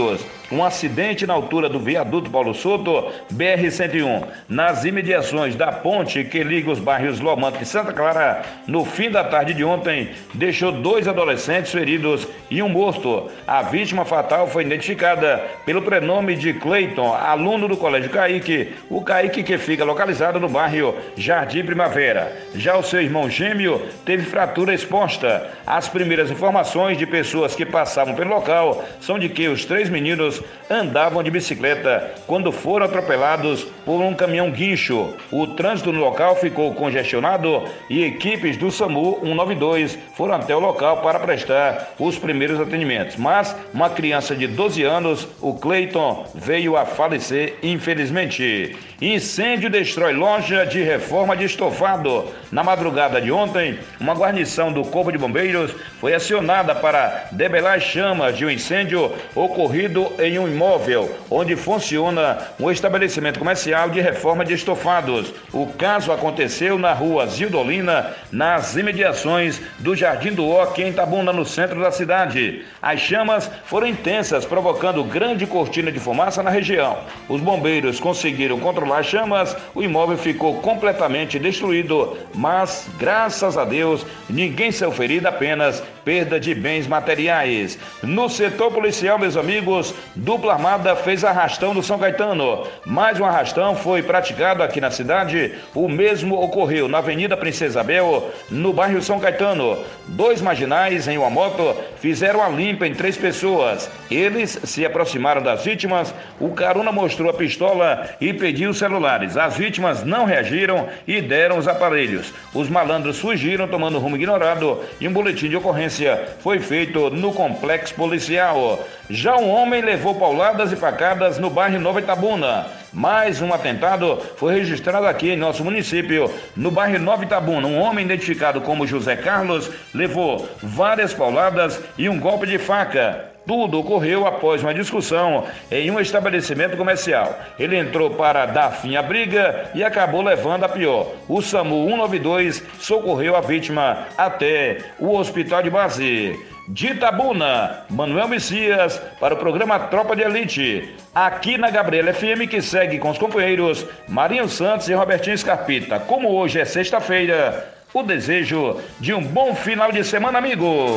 um acidente na altura do viaduto Paulo Souto, BR-101, nas imediações da ponte que liga os bairros Lomanta e Santa Clara, no fim da tarde de ontem, deixou 2 adolescentes feridos e um morto. A vítima fatal foi identificada pelo prenome de Cleiton, aluno do Colégio Caíque, o Caíque que fica localizado no bairro Jardim Primavera. Já o seu irmão gêmeo teve fratura exposta. As primeiras informações de pessoas que passavam pelo local são de que os 3 meninos andavam de bicicleta quando foram atropelados por um caminhão guincho. O trânsito no local ficou congestionado e equipes do SAMU 192 foram até o local para prestar os primeiros atendimentos. Mas uma criança de 12 anos, o Cleiton, veio a falecer infelizmente. Incêndio destrói loja de reforma de estofado. Na madrugada de ontem, uma guarnição do Corpo de Bombeiros foi acionada para debelar as chamas de um incêndio ocorrido em um imóvel onde funciona um estabelecimento comercial de reforma de estofados. O caso aconteceu na rua Zildolina, nas imediações do Jardim do Oque, em Itabuna, no centro da cidade. As chamas foram intensas, provocando grande cortina de fumaça na região. Os bombeiros conseguiram controlar as chamas, o imóvel ficou completamente destruído, mas, graças a Deus, ninguém saiu ferido, apenas perda de bens materiais. No setor policial, meus amigos, dupla armada fez arrastão no São Caetano. Mais um arrastão foi praticado aqui na cidade. O mesmo ocorreu na Avenida Princesa Isabel, no bairro São Caetano. 2 marginais em uma moto fizeram a limpa em 3 pessoas. Eles se aproximaram das vítimas, o carona mostrou a pistola e pediu os celulares. As vítimas não reagiram e deram os aparelhos. Os malandros fugiram tomando rumo ignorado e um boletim de ocorrência foi feito no complexo policial. Já um homem levou pauladas e facadas no bairro Nova Itabuna. Mais um atentado foi registrado aqui em nosso município, no bairro Nova Itabuna. Um homem identificado como José Carlos levou várias pauladas e um golpe de faca. Tudo ocorreu após uma discussão em um estabelecimento comercial. Ele entrou para dar fim à briga e acabou levando a pior. O SAMU 192 socorreu a vítima até o hospital de base. De Itabuna, Manuel Messias, para o programa Tropa de Elite, aqui na Gabriela FM, que segue com os companheiros Marinho Santos e Robertinho Scarpita. Como hoje é sexta-feira, o desejo de um bom final de semana, amigos.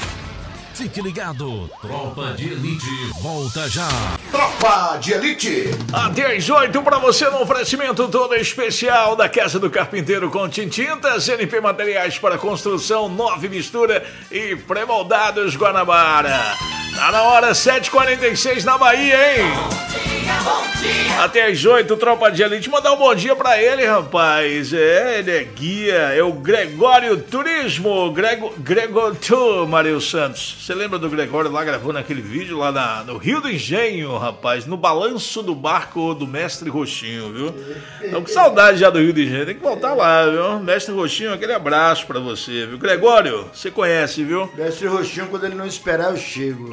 Fique ligado, Tropa de Elite volta já. Tropa de Elite. A 18 para você no oferecimento todo especial da Casa do Carpinteiro com Tintintas, NP Materiais para Construção, 9 Mistura e Pré-moldados Guanabara. Tá na hora, 7h46 na Bahia, hein? Bom dia. Até às 8, Tropa de Elite. Mandar um bom dia pra ele, rapaz. Ele é guia, é o Gregório Turismo. Gregório Tour, Mario Santos. Você lembra do Gregório lá gravando aquele vídeo lá no Rio do Engenho, rapaz? No balanço do barco do Mestre Roxinho, viu? Tô com saudade já do Rio do Engenho. Tem que voltar lá, viu? Mestre Roxinho, aquele abraço pra você, viu? Gregório, você conhece, viu? Mestre Roxinho, quando ele não esperar, eu chego.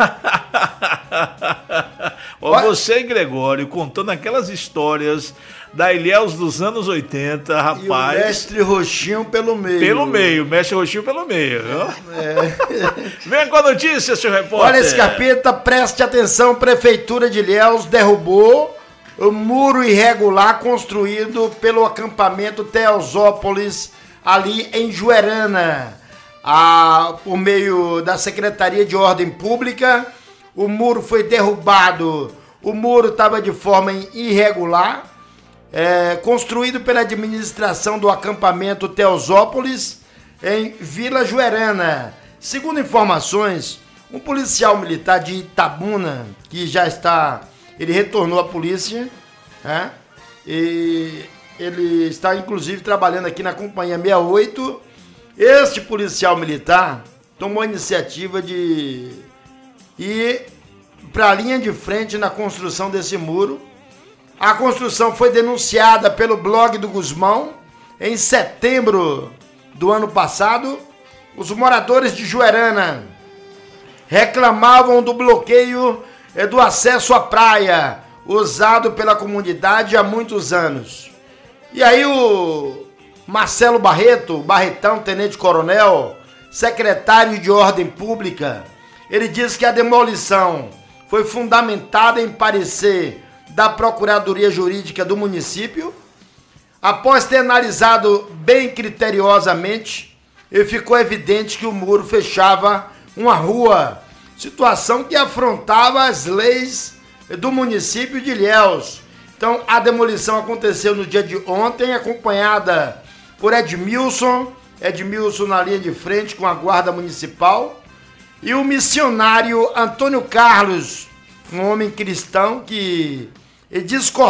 Ó, você e Gregório contando aquelas histórias da Ilhéus dos anos 80, rapaz. E o Mestre Roxinho pelo meio. Pelo meio, Mestre Roxinho pelo meio, viu? Vem com a notícia, seu repórter. Olha, Scarpita, preste atenção, Prefeitura de Ilhéus derrubou o muro irregular construído pelo acampamento Teosópolis, ali em Juerana. Por meio da Secretaria de Ordem Pública, o muro foi derrubado. O muro estava de forma irregular, construído pela administração do acampamento Teosópolis, em Vila Juerana. Segundo informações, um policial militar de Itabuna, que ele retornou à polícia, e ele está inclusive trabalhando aqui na Companhia 68. Este policial militar tomou a iniciativa de ir para a linha de frente na construção desse muro. A construção foi denunciada pelo blog do Guzmão em setembro do ano passado. Os moradores de Juerana reclamavam do bloqueio do acesso à praia, usado pela comunidade há muitos anos. E aí o Marcelo Barretão, tenente-coronel, secretário de Ordem Pública, ele diz que a demolição foi fundamentada em parecer da Procuradoria Jurídica do município. Após ter analisado bem criteriosamente, ficou evidente que o muro fechava uma rua, situação que afrontava as leis do município de Ilhéus. Então, a demolição aconteceu no dia de ontem, acompanhada por Edmilson na linha de frente com a guarda municipal, e o missionário Antônio Carlos, um homem cristão que ele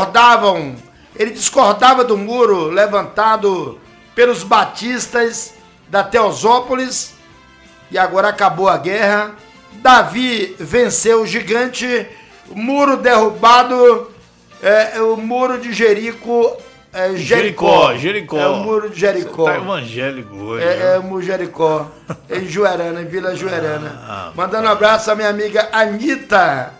discordava do muro levantado pelos batistas da Teosópolis, e agora acabou a guerra. Davi venceu o gigante, muro derrubado, o muro de Jericó. Jericó. É o muro de Jericó. Você tá evangélico hoje. O muro de Jericó, em Juerana, em Vila Juerana. Mandando um abraço à minha amiga Anitta.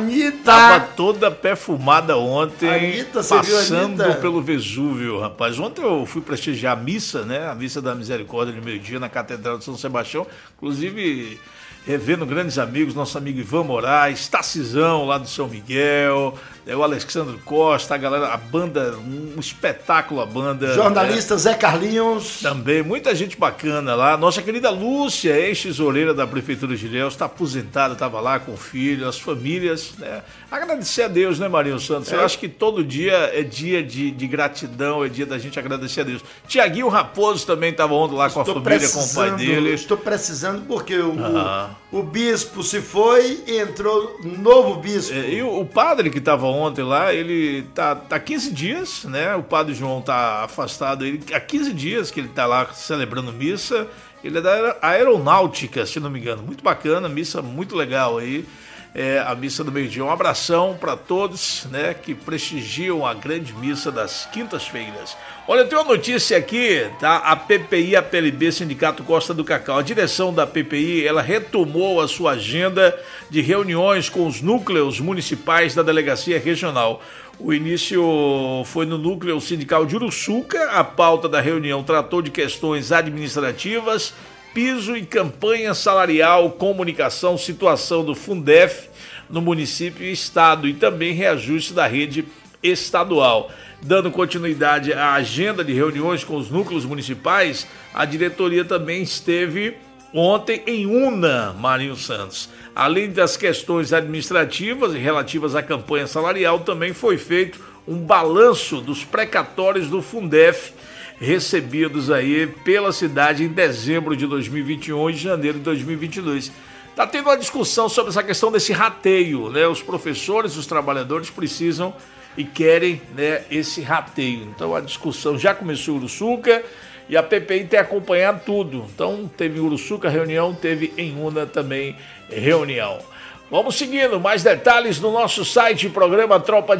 Tava toda perfumada ontem, Anitta, você viu, passando Anitta? pelo Vesúvio, rapaz. Ontem eu fui prestigiar a missa, né? A missa da Misericórdia de meio-dia na Catedral de São Sebastião. Inclusive, revendo grandes amigos, nosso amigo Ivan Moraes, Tacizão lá do São Miguel, o Alexandre Costa, a galera, a banda, um espetáculo a banda. Jornalista Zé Carlinhos. Também, muita gente bacana lá. Nossa querida Lúcia, ex-tesoureira da Prefeitura de Ilhéus, está aposentada, estava lá com o filho, as famílias, né? Agradecer a Deus, né, Marinho Santos? Eu acho que todo dia é dia de gratidão, é dia da gente agradecer a Deus. Tiaguinho Raposo também estava ontem lá com a família, com o pai dele. Estou precisando porque o bispo se foi e entrou novo bispo. E o padre que estava ontem lá, ele tá 15 dias, né? O padre João tá afastado há 15 dias que ele tá lá celebrando missa. Ele é da aeronáutica, se não me engano. Muito bacana, missa muito legal aí. A missa do meio-dia. Um abração para todos, né, que prestigiam a grande missa das quintas-feiras. Olha, eu tenho uma notícia aqui, tá? A PPI, a PLB, Sindicato Costa do Cacau. A direção da PPI, ela retomou a sua agenda de reuniões com os núcleos municipais da Delegacia Regional. O início foi no núcleo sindical de Uruçuca. A pauta da reunião tratou de questões administrativas, piso e campanha salarial, comunicação, situação do Fundef no município e estado e também reajuste da rede estadual. Dando continuidade à agenda de reuniões com os núcleos municipais, a diretoria também esteve ontem em Una, Marinho Santos. Além das questões administrativas e relativas à campanha salarial, também foi feito um balanço dos precatórios do Fundef recebidos aí pela cidade em dezembro de 2021 e janeiro de 2022. Está tendo uma discussão sobre essa questão desse rateio, né? Os professores, os trabalhadores precisam e querem, né, esse rateio. Então a discussão já começou em Uruçuca e a PPI tem acompanhado tudo. Então teve em Uruçuca reunião, teve em Una também reunião. Vamos seguindo, mais detalhes no nosso site, programa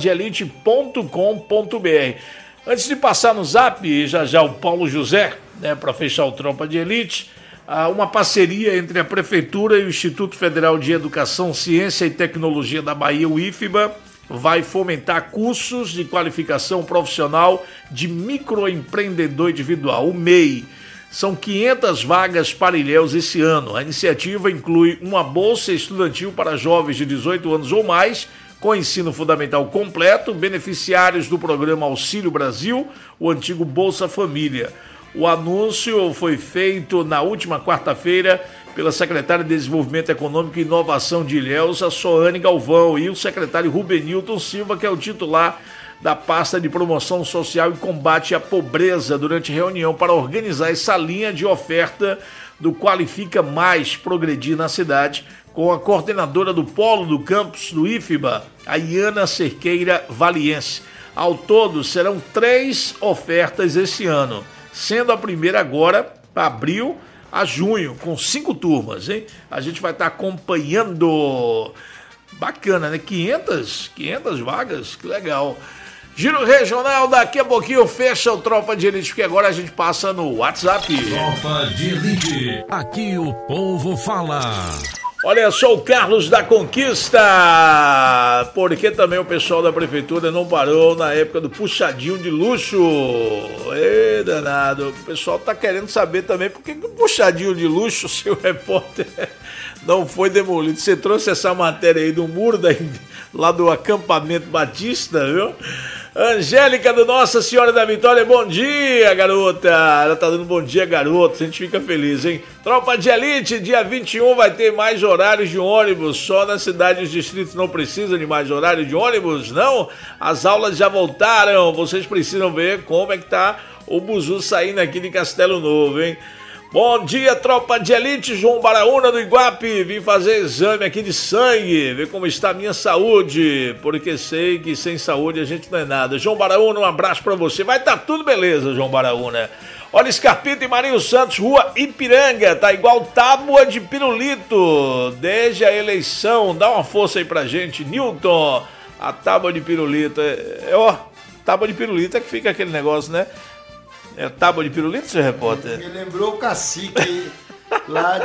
tropadeelite.com.br. Antes de passar no zap, já o Paulo José, né, para fechar o Tropa de Elite, uma parceria entre a Prefeitura e o Instituto Federal de Educação, Ciência e Tecnologia da Bahia, o IFBA, vai fomentar cursos de qualificação profissional de microempreendedor individual, o MEI. São 500 vagas para Ilhéus esse ano. A iniciativa inclui uma bolsa estudantil para jovens de 18 anos ou mais, com ensino fundamental completo, beneficiários do programa Auxílio Brasil, o antigo Bolsa Família. O anúncio foi feito na última quarta-feira pela secretária de Desenvolvimento Econômico e Inovação de Ilhéus, a Soane Galvão, e o secretário Rubenilton Silva, que é o titular da pasta de Promoção Social e Combate à Pobreza, durante reunião para organizar essa linha de oferta do Qualifica Mais Progredir na cidade, com a coordenadora do Polo do Campus do IFBA, a Iana Cerqueira Valiense. Ao todo, serão 3 ofertas esse ano, sendo a primeira agora, para abril a junho, com 5 turmas, hein? A gente vai estar acompanhando. Bacana, né? 500 vagas, que legal. Giro Regional, daqui a pouquinho fecha o Tropa de Elite, porque agora a gente passa no WhatsApp. Tropa de Elite, aqui o povo fala. Olha só o Carlos da Conquista, porque também o pessoal da prefeitura não parou na época do puxadinho de luxo. Ê, danado, o pessoal tá querendo saber também por que o puxadinho de luxo, seu repórter, não foi demolido. Você trouxe essa matéria aí do muro lá do acampamento Batista, viu? Angélica do Nossa Senhora da Vitória, bom dia, garota. Ela tá dando bom dia, garoto. A gente fica feliz, hein? Tropa de Elite, dia 21 vai ter mais horários de ônibus. Só na cidade e os distritos não precisam de mais horário de ônibus, não? As aulas já voltaram. Vocês precisam ver como é que tá o buzu saindo aqui de Castelo Novo, hein? Bom dia, tropa de elite, João Baraúna do Iguape, vim fazer exame aqui de sangue, ver como está a minha saúde, porque sei que sem saúde a gente não é nada. João Baraúna, um abraço pra você, vai tá tudo beleza, João Baraúna. Olha, Scarpita e Marinho Santos, rua Ipiranga, tá igual tábua de pirulito, desde a eleição, dá uma força aí pra gente, Newton, a tábua de pirulito, tábua de pirulito é que fica aquele negócio, né? É tábua de pirulito, seu repórter? Me lembrou o cacique lá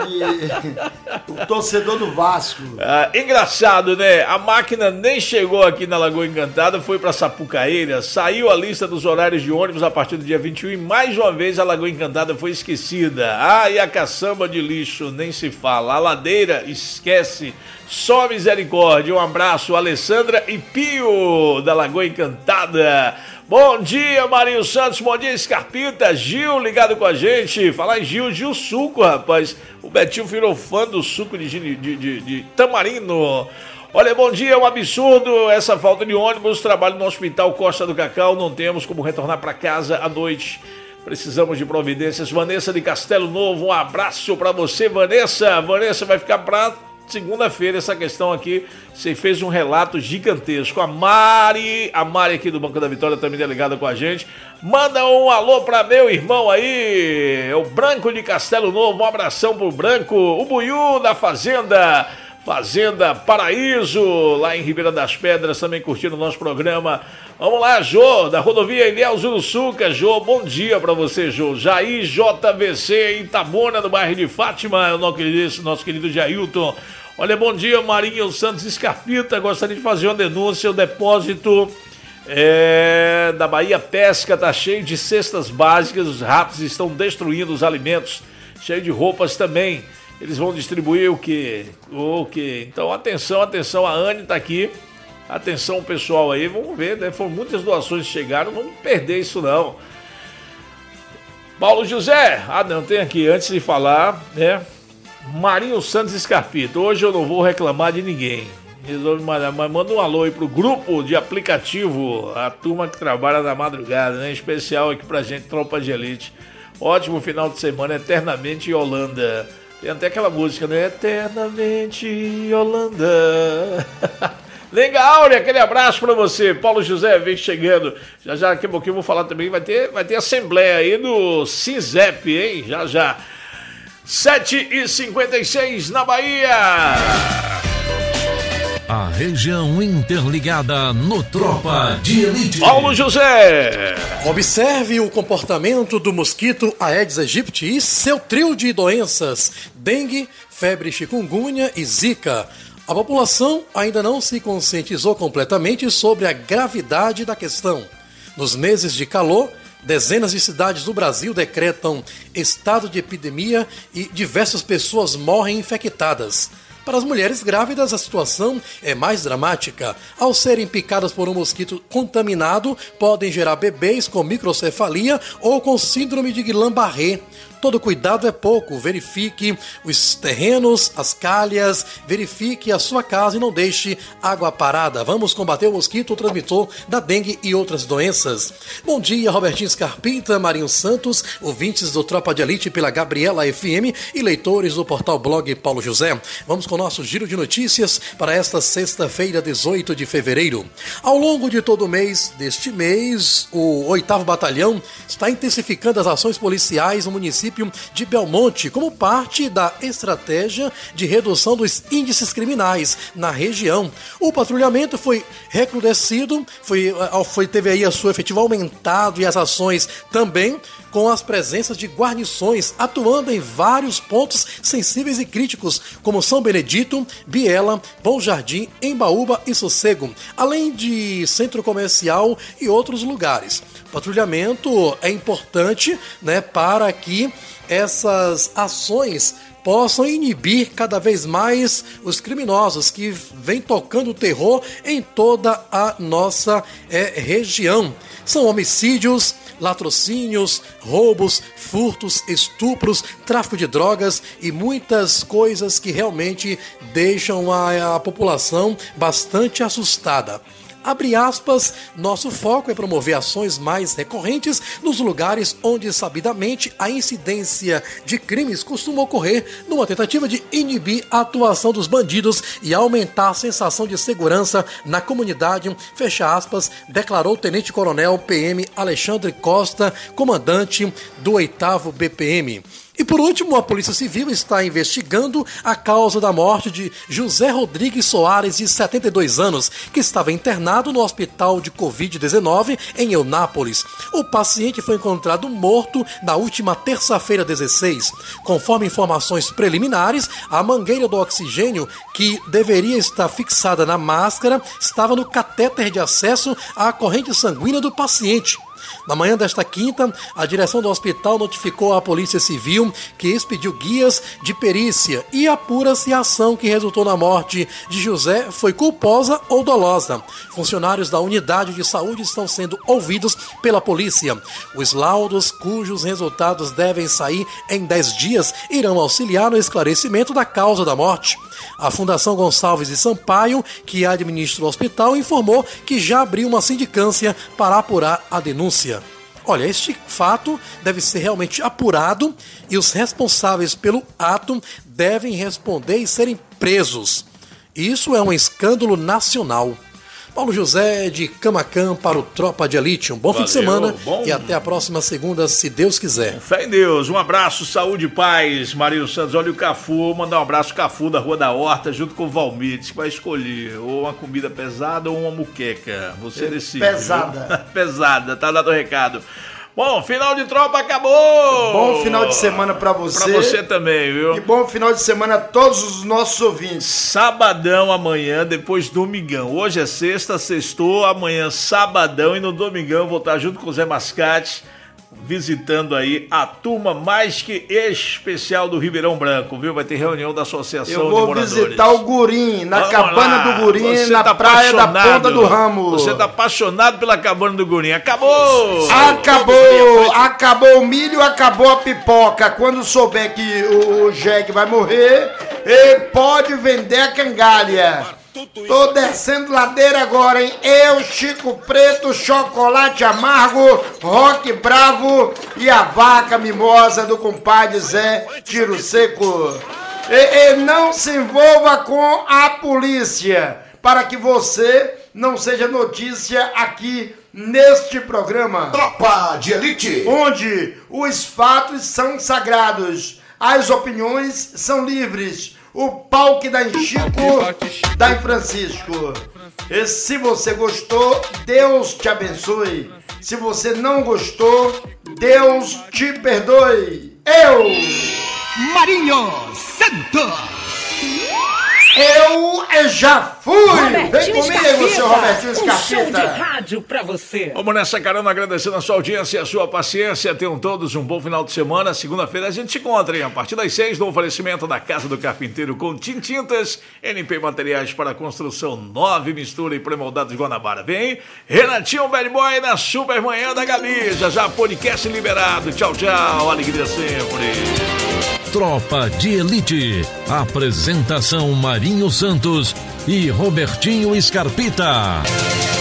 o torcedor do Vasco. Engraçado, né? A máquina nem chegou aqui na Lagoa Encantada, foi para Sapucaíra, saiu a lista dos horários de ônibus a partir do dia 21 e mais uma vez a Lagoa Encantada foi esquecida. E a caçamba de lixo nem se fala. A ladeira, esquece. Só misericórdia. Um abraço, Alessandra e Pio, da Lagoa Encantada. Bom dia, Marinho Santos, bom dia, Scarpita, Gil ligado com a gente. Falar em Gil Suco, rapaz. O Betinho virou fã do suco de tamarino. Olha, bom dia, é um absurdo essa falta de ônibus. Trabalho no Hospital Costa do Cacau, não temos como retornar para casa à noite. Precisamos de providências. Vanessa de Castelo Novo, um abraço para você, Vanessa. Vanessa vai ficar para segunda-feira essa questão aqui. Você fez um relato gigantesco. A Mari aqui do Banco da Vitória também é ligada com a gente. Manda um alô pra meu irmão aí, é o Branco de Castelo Novo. Um abração pro Branco. O Buiú da Fazenda Paraíso, lá em Ribeira das Pedras, também curtindo o nosso programa. Vamos lá, Jô, da rodovia Ilhéus Uruçuca. Jô, bom dia pra você, Jô. Jair JVC, Itabuna, do bairro de Fátima, é o nosso querido Jailton. Olha, bom dia, Marinho Santos Scarpita. Gostaria de fazer uma denúncia. O depósito da Bahia Pesca tá cheio de cestas básicas. Os ratos estão destruindo os alimentos. Cheio de roupas também. Eles vão distribuir o quê? Então, atenção, a Anne tá aqui. Atenção, pessoal aí. Vamos ver, né? Foram muitas doações que chegaram. Não vamos perder isso, não. Paulo José. Não, tem aqui. Antes de falar, né? Marinho Santos Scarpita, hoje eu não vou reclamar de ninguém, mas manda um alô aí pro grupo de aplicativo, a turma que trabalha na madrugada, né? Em especial aqui pra gente, Tropa de Elite. Ótimo final de semana, eternamente Yolanda. Tem até aquela música, né? Eternamente Yolanda. Lenga Áurea, aquele abraço pra você. Paulo José vem chegando. Já daqui a pouquinho eu vou falar também, vai ter assembleia aí do CISEP, hein? Já. 7h56 na Bahia. A região interligada no Tropa de Elite. Paulo José. Observe o comportamento do mosquito Aedes aegypti e seu trio de doenças: dengue, febre chikungunya e zika. A população ainda não se conscientizou completamente sobre a gravidade da questão. Nos meses de calor, dezenas de cidades do Brasil decretam estado de epidemia e diversas pessoas morrem infectadas. Para as mulheres grávidas, a situação é mais dramática. Ao serem picadas por um mosquito contaminado, podem gerar bebês com microcefalia ou com síndrome de Guillain-Barré. Todo cuidado é pouco. Verifique os terrenos, as calhas, verifique a sua casa e não deixe água parada. Vamos combater o mosquito transmissor da dengue e outras doenças. Bom dia, Robertinho Scarpita, Marinho Santos, ouvintes do Tropa de Elite pela Gabriela FM e leitores do portal blog Paulo José. Vamos com o nosso giro de notícias para esta sexta-feira, 18 de fevereiro. Ao longo de todo o mês deste mês, o 8º Batalhão está intensificando as ações policiais no município de Belmonte, como parte da estratégia de redução dos índices criminais na região. O patrulhamento foi recrudescido, teve aí a sua efetiva aumentado e as ações também com as presenças de guarnições atuando em vários pontos sensíveis e críticos, como São Benedito, Biela, Bom Jardim, Embaúba e Sossego, além de centro comercial e outros lugares. Patrulhamento é importante, né, para que essas ações possam inibir cada vez mais os criminosos que vêm tocando terror em toda a nossa região. São homicídios, latrocínios, roubos, furtos, estupros, tráfico de drogas e muitas coisas que realmente deixam a população bastante assustada. Abre aspas, nosso foco é promover ações mais recorrentes nos lugares onde, sabidamente, a incidência de crimes costuma ocorrer, numa tentativa de inibir a atuação dos bandidos e aumentar a sensação de segurança na comunidade, fecha aspas, declarou o Tenente-Coronel PM Alexandre Costa, comandante do 8º BPM. E por último, a Polícia Civil está investigando a causa da morte de José Rodrigues Soares, de 72 anos, que estava internado no hospital de Covid-19 em Eunápolis. O paciente foi encontrado morto na última terça-feira 16. Conforme informações preliminares, a mangueira do oxigênio, que deveria estar fixada na máscara, estava no catéter de acesso à corrente sanguínea do paciente. Na manhã desta quinta, a direção do hospital notificou à Polícia Civil que expediu guias de perícia e apura-se a ação que resultou na morte de José foi culposa ou dolosa. Funcionários da unidade de saúde estão sendo ouvidos pela polícia. Os laudos, cujos resultados devem sair em 10 dias, irão auxiliar no esclarecimento da causa da morte. A Fundação Gonçalves de Sampaio, que administra o hospital, informou que já abriu uma sindicância para apurar a denúncia. Olha, este fato deve ser realmente apurado e os responsáveis pelo ato devem responder e serem presos. Isso é um escândalo nacional. Paulo José de Camacan para o Tropa de Elite. Um bom fim de semana e até a próxima segunda, se Deus quiser. Fé em Deus. Um abraço, saúde e paz. Marinho Santos, olha o Cafu. Vou mandar um abraço Cafu da Rua da Horta junto com o Valmir, que vai escolher ou uma comida pesada ou uma muqueca. Você decide. Pesada. Pesada, tá dado o recado. Bom, final de Tropa acabou! Bom final de semana pra você. Pra você também, viu? E bom final de semana a todos os nossos ouvintes. Sabadão amanhã, depois domingão. Hoje é sexta, sextou, amanhã sabadão e no domingão vou estar junto com o Zé Mascate, visitando aí a turma mais que especial do Ribeirão Branco, viu? Vai ter reunião da Associação de Moradores. Eu vou visitar o Gurim, na cabana do Gurim, na praia da Ponta do Ramo. Você tá apaixonado pela cabana do Gurim. Acabou! Acabou o milho, acabou a pipoca. Quando souber que o jegue vai morrer, ele pode vender a cangalha. Tô descendo ladeira agora, hein? Eu, Chico Preto, Chocolate Amargo, Rock Bravo e a vaca mimosa do compadre Zé Tiro Seco. E não se envolva com a polícia, para que você não seja notícia aqui neste programa. Tropa de Elite, onde os fatos são sagrados, as opiniões são livres. O pau que dá em Chico, dá em Francisco. E se você gostou, Deus te abençoe. Se você não gostou, Deus te perdoe. Eu, Marinho Santos. Eu já fui! Vem comigo, Scarpita, seu Robertinho Scarpita! show de rádio pra você! Vamos nessa, carona, agradecendo a sua audiência e a sua paciência. Tenham todos um bom final de semana. Segunda-feira a gente se encontra, hein? A partir das 6, no oferecimento da Casa do Carpinteiro com Tintintas, NP Materiais para Construção, 9 mistura e pré-moldados Guanabara. Vem, Renatinho Bad Boy na Super Manhã da Gabi. Já podcast liberado. Tchau, tchau. Alegria sempre. Tropa de Elite. Apresentação Marinho Santos e Robertinho Scarpita.